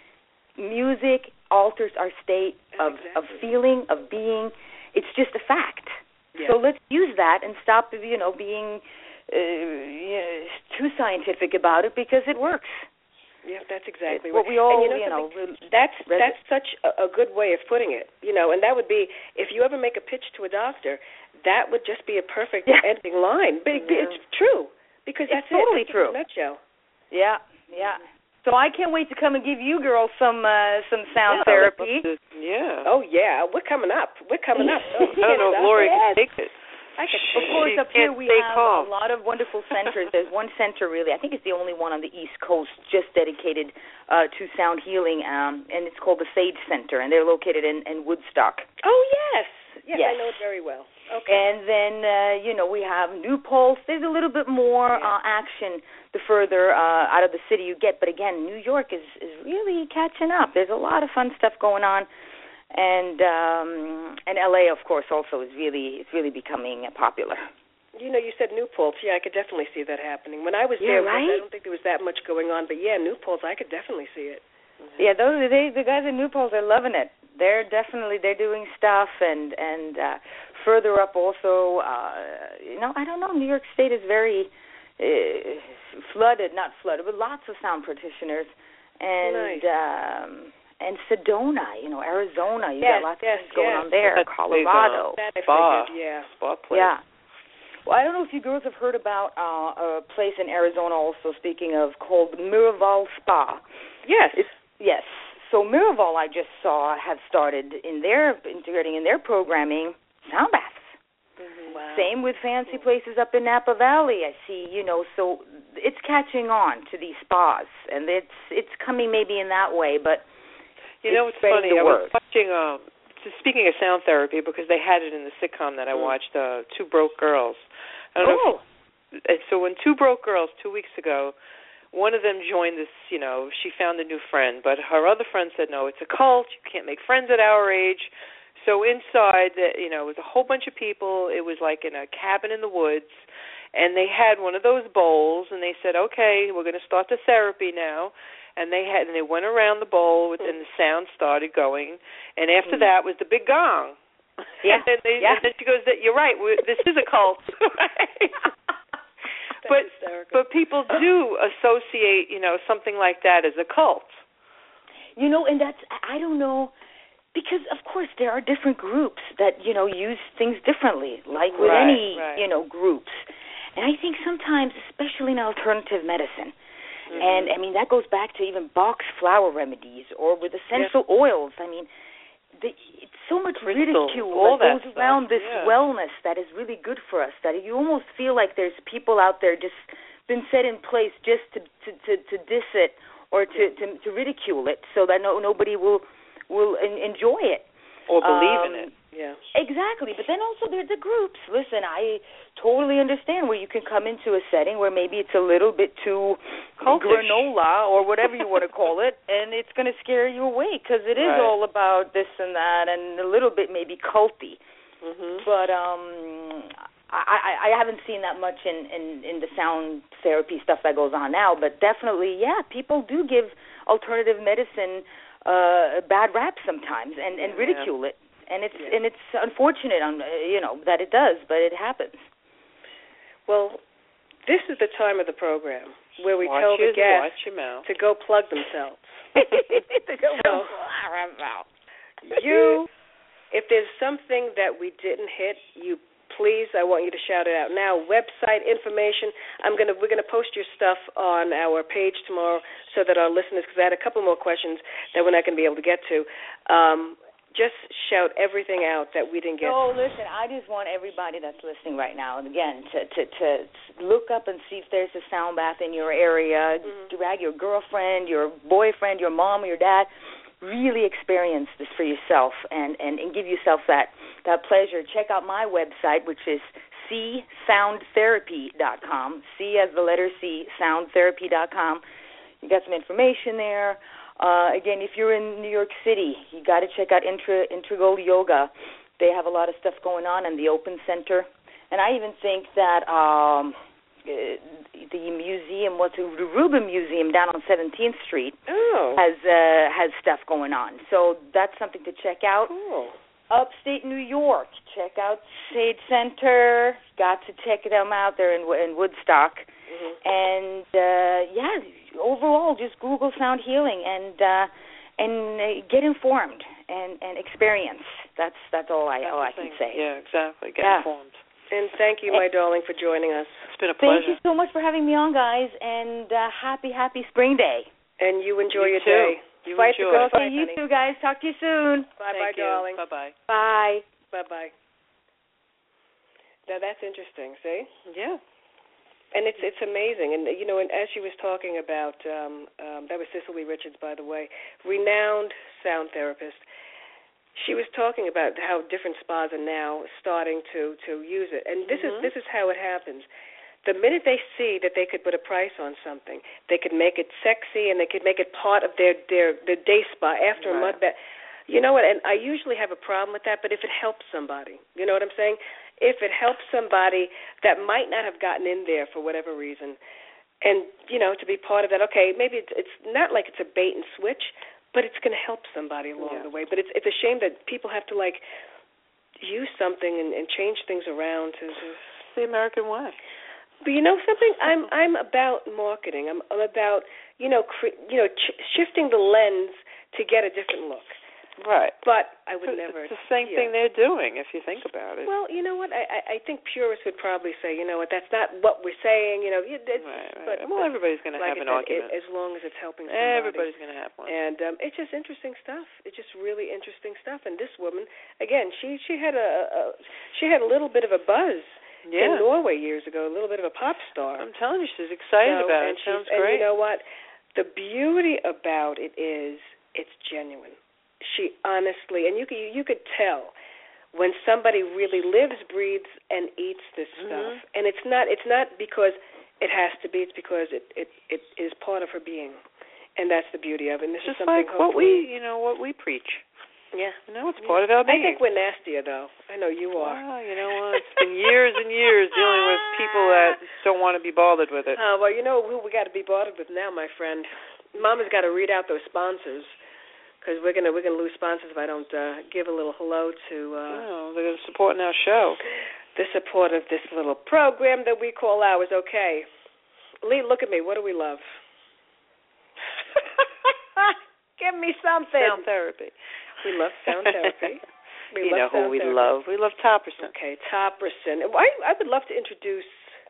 Music alters our state of, exactly. of feeling, of being. It's just a fact. Yeah. So let's use that and stop, you know, being uh, you know, too scientific about it, because it works. Yeah, that's exactly what we all, and you know, you know that's that's such a, a good way of putting it, you know, and that would be, if you ever make a pitch to a doctor, that would just be a perfect yeah. ending line. But yeah. it's true, because that's it's totally it. true. In a nutshell. Yeah, yeah. So I can't wait to come and give you girls some uh, some sound yeah, therapy. Yeah. Oh yeah, we're coming up. We're coming up. Oh, I don't know if Lori can take it. I can, of course, up here we have calm. a lot of wonderful centers. There's one center, really, I think it's the only one on the East Coast, just dedicated uh, to sound healing, um, and it's called the Sage Center, and they're located in, in Woodstock. Oh, yes. yes. Yes, I know it very well. Okay. And then, uh, you know, we have New Paltz. There's a little bit more yeah. uh, action the further uh, out of the city you get, but again, New York is, is really catching up. There's a lot of fun stuff going on. And um, and L A, of course, also is really it's really becoming popular. You know, you said New Paltz. Yeah, I could definitely see that happening. When I was yeah, there, right? I don't think there was that much going on. But yeah, New Paltz, I could definitely see it. Mm-hmm. Yeah, those they, the guys in New Paltz are loving it. They're definitely they're doing stuff, and and uh, further up also, uh, you know, I don't know. New York State is very uh, flooded, not flooded, but lots of sound practitioners, and. Nice. Um, And Sedona, you know, Arizona, you yes, got lots yes, of things going yes. on there. That's Colorado, that spa, yeah, spa place. Yeah. Well, I don't know if you girls have heard about uh, a place in Arizona. Also, speaking of, called Miraval Spa. Yes. It's, yes. So Miraval, I just saw, have started in their integrating in their programming sound baths. Mm-hmm. Wow. Same with fancy places up in Napa Valley. I see, you know, so it's catching on to these spas, and it's it's coming maybe in that way, but. You know what's funny? I was watching, um, speaking of sound therapy, because they had it in the sitcom that I watched, uh, Two Broke Girls. I don't oh. know if, so when Two Broke Girls, two weeks ago, one of them joined this, you know, she found a new friend, but her other friend said, no, it's a cult, you can't make friends at our age. So inside, the, you know, it was a whole bunch of people. It was like in a cabin in the woods, and they had one of those bowls, and they said, "Okay, we're going to start the therapy now." And they had, and they went around the bowl, with, and the sound started going. And after mm. that was the big gong. Yeah. and, then they, yeah. and then she goes, "You're right. We're, this is a cult." but hysterical. but people do associate, you know, something like that as a cult. You know, and that's, I don't know, because of course there are different groups that, you know, use things differently, like with right, any, right. you know, groups. And I think sometimes, especially in alternative medicine, mm-hmm. and I mean that goes back to even Bach's flower remedies or with essential yeah. oils. I mean, the, it's so much Crystal, ridicule all that, that goes stuff. around this yeah. wellness that is really good for us, that you almost feel like there's people out there just been set in place just to to, to, to diss it or to, to to ridicule it so that no nobody will will en- enjoy it. Or believe um, in it. Yeah. Exactly. But then also there are the groups. Listen, I totally understand where you can come into a setting where maybe it's a little bit too cultish. Granola or whatever you want to call it, and it's going to scare you away because it is right. all about this and that and a little bit maybe culty. Mm-hmm. But um, I, I, I haven't seen that much in, in, in the sound therapy stuff that goes on now, but definitely, yeah, people do give alternative medicine uh, a bad rap sometimes and, and ridicule yeah. it. And it's yeah. and it's unfortunate, um, you know, that it does, but it happens. Well, this is the time of the program where we watch tell the your, guests to go plug themselves. to go so, you, if there's something that we didn't hit, you please, I want you to shout it out now. Website information. I'm gonna we're gonna post your stuff on our page tomorrow so that our listeners, because I had a couple more questions that we're not going to be able to get to. Um, Just shout everything out that we didn't get. So, listen, I just want everybody that's listening right now, and again, to, to, to look up and see if there's a sound bath in your area. Mm-hmm. Drag your girlfriend, your boyfriend, your mom, or your dad. Really experience this for yourself and, and, and give yourself that, that pleasure. Check out my website, which is c sound therapy dot com. C as the letter C, sound therapy dot com. You got some information there. Uh, again, if you're in New York City, you got to check out Intra, Integral Yoga. They have a lot of stuff going on in the Open Center. And I even think that um, the museum, what's it, the Rubin Museum down on seventeenth Street oh. has uh, has stuff going on. So that's something to check out. Cool. Upstate New York, check out Sage Center. Got to check them out there in, in Woodstock. Mm-hmm. And, uh, yeah, overall, just Google sound healing and uh, and uh, get informed and, and experience. That's that's all I that's all I can say. Yeah, exactly. Get yeah. informed. And thank you, my and, darling, for joining us. It's been a pleasure. Thank you so much for having me on, guys, and uh, happy happy spring day. And you enjoy you your too. day. You Fight enjoy. the good Okay, fight, you honey. too, guys. Talk to you soon. Bye, thank bye, you. darling. Bye, bye. Bye. Bye, bye. Now that's interesting. See? Yeah. And it's it's amazing, and you know, and as she was talking about, um, um, that was Cicely Richards, by the way, renowned sound therapist. She was talking about how different spas are now starting to, to use it, and this mm-hmm. is this is how it happens. The minute they see that they could put a price on something, they could make it sexy, and they could make it part of their their, their day spa after right. a mud bath. You know what? And I usually have a problem with that, but if it helps somebody, you know what I'm saying? If it helps somebody that might not have gotten in there for whatever reason, and, you know, to be part of that, okay, maybe it's, it's not like it's a bait and switch, but it's going to help somebody along yeah. the way. But it's it's a shame that people have to, like, use something and, and change things around to, to it's the American way. But you know something? I'm I'm about marketing. I'm, I'm about, you know, cre- you know, ch- shifting the lens to get a different look. Right. But I would it's, never. It's the same yeah. thing they're doing, if you think about it. Well, you know what? I, I think purists would probably say, you know what, that's not what we're saying. You know, it's, right, right. But, well, everybody's going to like have an said, argument. It, as long as it's helping somebody. Everybody's going to have one. And um, it's just interesting stuff. It's just really interesting stuff. And this woman, again, she she had a, a she had a little bit of a buzz. Yeah. In Norway years ago, a little bit of a pop star. I'm telling you, she's excited so, about and it. Sounds and great. And you know what? The beauty about it is it's genuine. She honestly, and you could you could tell when somebody really lives, breathes, and eats this mm-hmm. stuff. And it's not it's not because it has to be. It's because it it, it is part of her being, and that's the beauty of it. And this Just is something like what hopefully, we you know what we preach. Yeah. You know, it's part of our being. I think we're nastier, though. I know you are. Well, you know what? It's been years and years dealing with people that don't want to be bothered with it. Uh, well, you know who we got to be bothered with now, my friend. Mama's got to read out those sponsors, because we're gonna we're gonna lose sponsors if I don't uh, give a little hello to. Uh, oh, they're supporting our show. The support of this little program that we call ours. Okay, Lee, look at me. What do we love? Give me something. Sound therapy. We love sound therapy. We you love know who we therapy. love. We love Topperson. Okay, Topperson. I, I would love to introduce.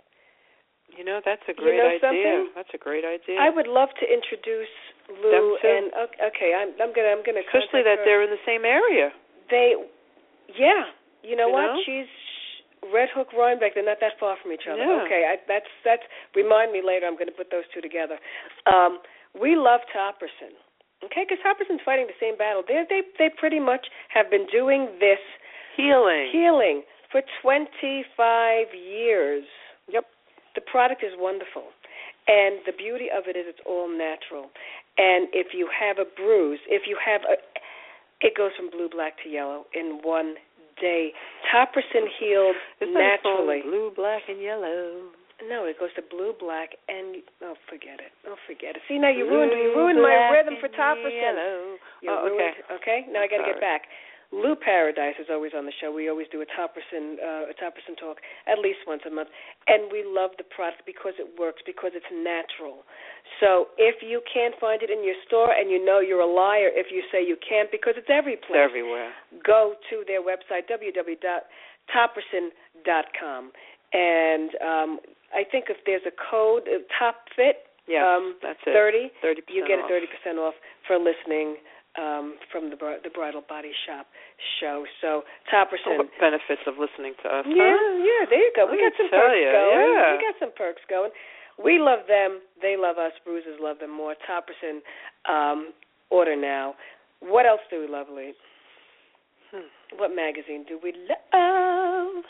You know, that's a great you know idea. Something? That's a great idea. I would love to introduce Lou and okay, I'm I'm gonna I'm gonna especially that her. they're in the same area. They, yeah. You know you what? Know? She's Red Hook, Rhinebeck. They're not that far from each other. Yeah. Okay, I, that's that's. Remind me later. I'm going to put those two together. Um, we love Topperson. Okay, because Topperson's fighting the same battle. They they they pretty much have been doing this healing healing for twenty-five years. Yep. The product is wonderful, and the beauty of it is it's all natural. And if you have a bruise, if you have a, it goes from blue, black to yellow in one day. Topperson healed Isn't naturally. That blue, black, and yellow. No, it goes to blue, black, and oh, forget it. Oh, forget it. See, now you blue, ruined you ruined my rhythm for Topperson. Yellow. You oh, okay. Ruined, okay. Now I got to get back. Lou Paradise is always on the show. We always do a Topperson uh, a Topperson talk at least once a month, and we love the product because it works, because it's natural. So if you can't find it in your store, and you know you're a liar if you say you can't, because it's every place. It's everywhere. Go to their website w w w dot topperson dot com, and um, I think if there's a code, uh, TopFit, yes, um, that's it. thirty, thirty percent you get off. a thirty percent off for listening. Um, from the the Bridal Body Shop show. So Topperson. What benefits of listening to us? Yeah, huh? yeah, there you go. We got some perks you, going. Yeah. We got some perks going. We love them. They love us. Bruisers love them more. Topperson, um, order now. What else do we love, Lee? Hmm. What magazine do we love?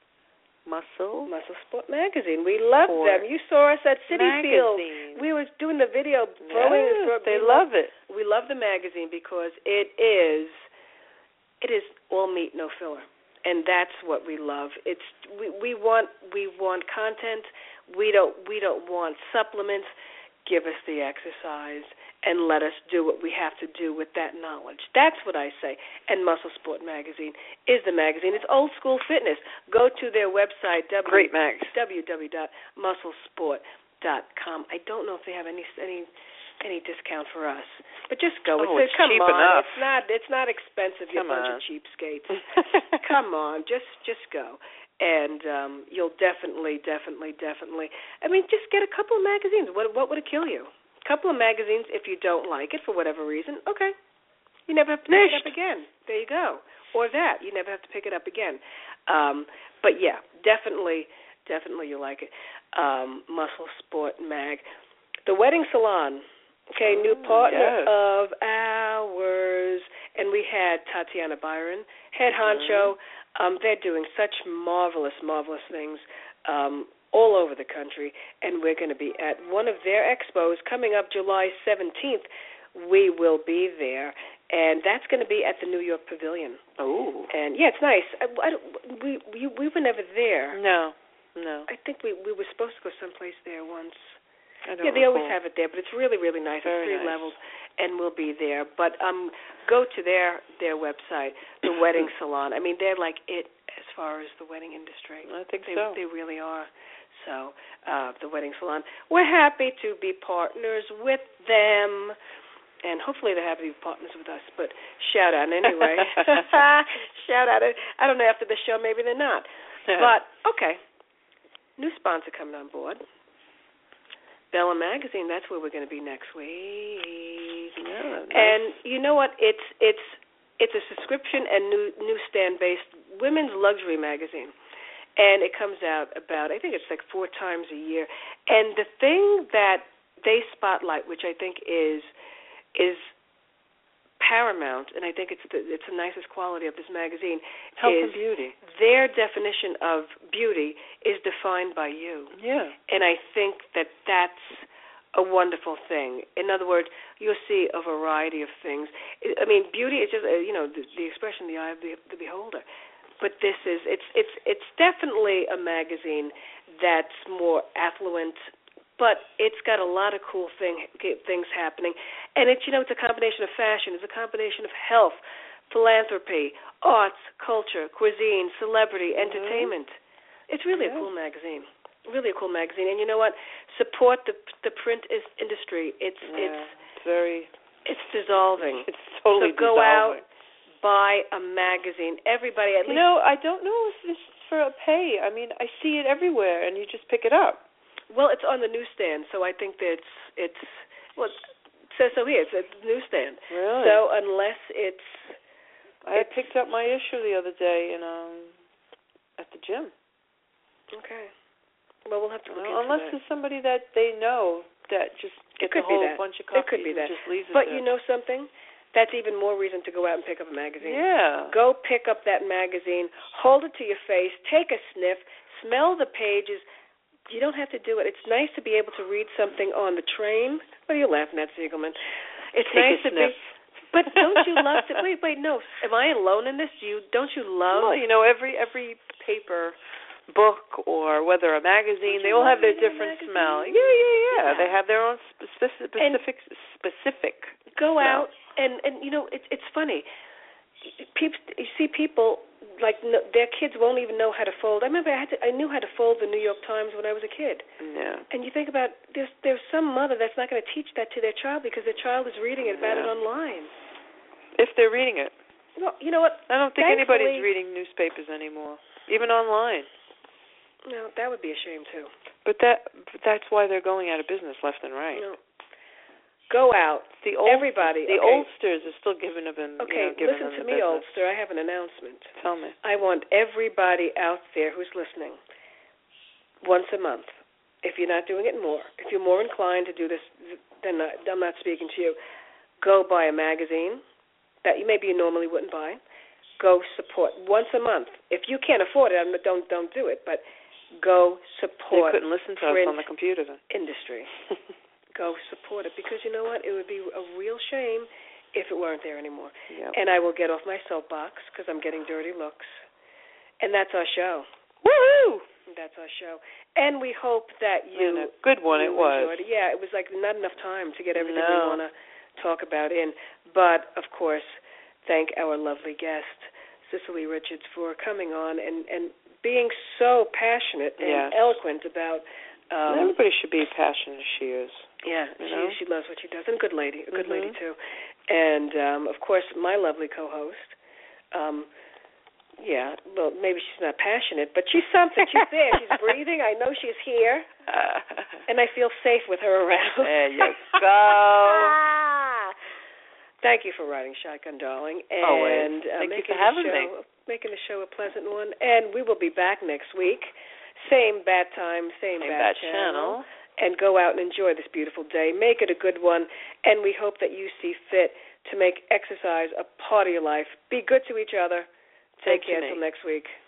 Muscle. Muscle Sport Magazine. We love Sport them. You saw us at City Field. Magazine. We were doing the video. Yes, they love it. We love the magazine because it is, it is all meat, no filler, and that's what we love. It's we, we want we want content. We don't we don't want supplements. Give us the exercise and let us do what we have to do with that knowledge. That's what I say. And Muscle Sport Magazine is the magazine. It's old school fitness. Go to their website, Great mags. w w w dot muscle sport dot com. I don't know if they have any any any discount for us, but just go. Oh, it's, it's come cheap on. enough. It's not it's not expensive. You Come bunch on. of cheapskates. Come on, just just go. And um, you'll definitely, definitely, definitely. I mean, just get a couple of magazines. What what would it kill you? A couple of magazines. If you don't like it for whatever reason, okay, you never have to pick it up again. There you go. Or that you never have to pick it up again. Um, but yeah, definitely, definitely you like it. Um, Muscle Sport Mag, the Wedding Salon. Okay, new partner yes. of ours, and we had Tatiana Byron, head honcho. Mm-hmm. Um, they're doing such marvelous, marvelous things um, all over the country, and we're going to be at one of their expos coming up July seventeenth. We will be there, and that's going to be at the New York Pavilion. Oh. And, yeah, it's nice. I, I, we, we we were never there. No, no. I think we, we were supposed to go someplace there once. I don't yeah, they recall. always have it there, but it's really, really nice. Very it's three nice. levels, and we'll be there. But um, go to their their website, the Wedding Salon. I mean, they're like it as far as the wedding industry. I think they, so. They really are. So uh, the Wedding Salon. We're happy to be partners with them, and hopefully they're happy to be partners with us. But shout out anyway. Shout out. I don't know, after the show, maybe they're not. But, okay, new sponsor coming on board. Bella Magazine, that's where we're going to be next week. Yeah, nice. And you know what? It's it's it's a subscription and new newsstand-based women's luxury magazine. And it comes out about, I think it's like four times a year. And the thing that they spotlight, which I think is is paramount, and I think it's the it's the nicest quality of this magazine, Health is and beauty. Their definition of beauty is defined by you. Yeah. And I think that that's a wonderful thing. In other words, you'll see a variety of things. I mean, beauty is just, you know, the, the expression, the eye of the, the beholder. But this is, it's, it's, it's definitely a magazine that's more affluent, but it's got a lot of cool thing, things happening. And it's, you know, it's a combination of fashion. It's a combination of health, philanthropy, arts, culture, cuisine, celebrity, mm-hmm. entertainment. It's really yeah. a cool magazine. Really a cool magazine. And you know what? Support the the print is industry. It's yeah, it's very it's dissolving. It's totally so go dissolving. out, buy a magazine. Everybody at you least. You know, I don't know if this is for a pay. I mean, I see it everywhere, and you just pick it up. Well, it's on the newsstand, so I think that it's it's well. It says so here. It's a newsstand. Really? So unless it's, I it's, picked up my issue the other day in um at the gym. Okay. Well, we'll have to look well, into unless that. there's somebody that they know that just gets a whole bunch of copies. It could be that. And just leaves but it you know something? That's even more reason to go out and pick up a magazine. Yeah. Go pick up that magazine, hold it to your face, take a sniff, smell the pages. You don't have to do it. It's nice to be able to read something on the train. What are you laughing at, Siegelman? It's take nice a to sniff. be. But don't you love to? Wait, wait, no. Am I alone in this? Do you don't you love? Well, you know, every every paper. Book or whether a magazine, they all have their different smell. Yeah, yeah, yeah, yeah. They have their own specific specific and specific. Go smell. out and and you know it's it's funny. People, you see people like no, their kids won't even know how to fold. I remember I had to, I knew how to fold the New York Times when I was a kid. Yeah. And you think about there's there's some mother that's not going to teach that to their child because their child is reading it about yeah. it online. If they're reading it. Well, you know what? I don't think Thankfully, anybody's reading newspapers anymore, even online. No, that would be a shame too. But that but that's why they're going out of business left and right. No. Go out. The old, Everybody. The okay. oldsters are still giving them. Okay, you know, giving listen them to the me, business. oldster. I have an announcement. Tell me. I want everybody out there who's listening, once a month. If you're not doing it more, if you're more inclined to do this, then I'm not speaking to you. Go buy a magazine that you maybe you normally wouldn't buy. Go support once a month. If you can't afford it, don't don't do it. But go support. You couldn't listen to us on the computer then. Industry. Go support it because you know what? It would be a real shame if it weren't there anymore. Yep. And I will get off my soapbox because I'm getting dirty looks. And that's our show. Woohoo! That's our show. And we hope that you. And a good one you it was. It. Yeah, it was like not enough time to get everything no. we want to talk about in. But of course, thank our lovely guest, Cicely Richards, for coming on and and. being so passionate and yes. eloquent about. Um, Everybody should be as passionate as she is. Yeah, you she know? she loves what she does, and a good lady, a good mm-hmm. lady too. And um, of course, my lovely co-host. Um, yeah, well, maybe she's not passionate, but she's something. She's there. She's breathing. I know she's here, and I feel safe with her around. There you go. Thank you for riding shotgun, darling. And, Always. Uh, Thank you making for having the show, me. Making the show a pleasant one. And we will be back next week. Same bat time, same, same bat bat channel. channel. And go out and enjoy this beautiful day. Make it a good one. And we hope that you see fit to make exercise a part of your life. Be good to each other. Take Thank care you, until next week.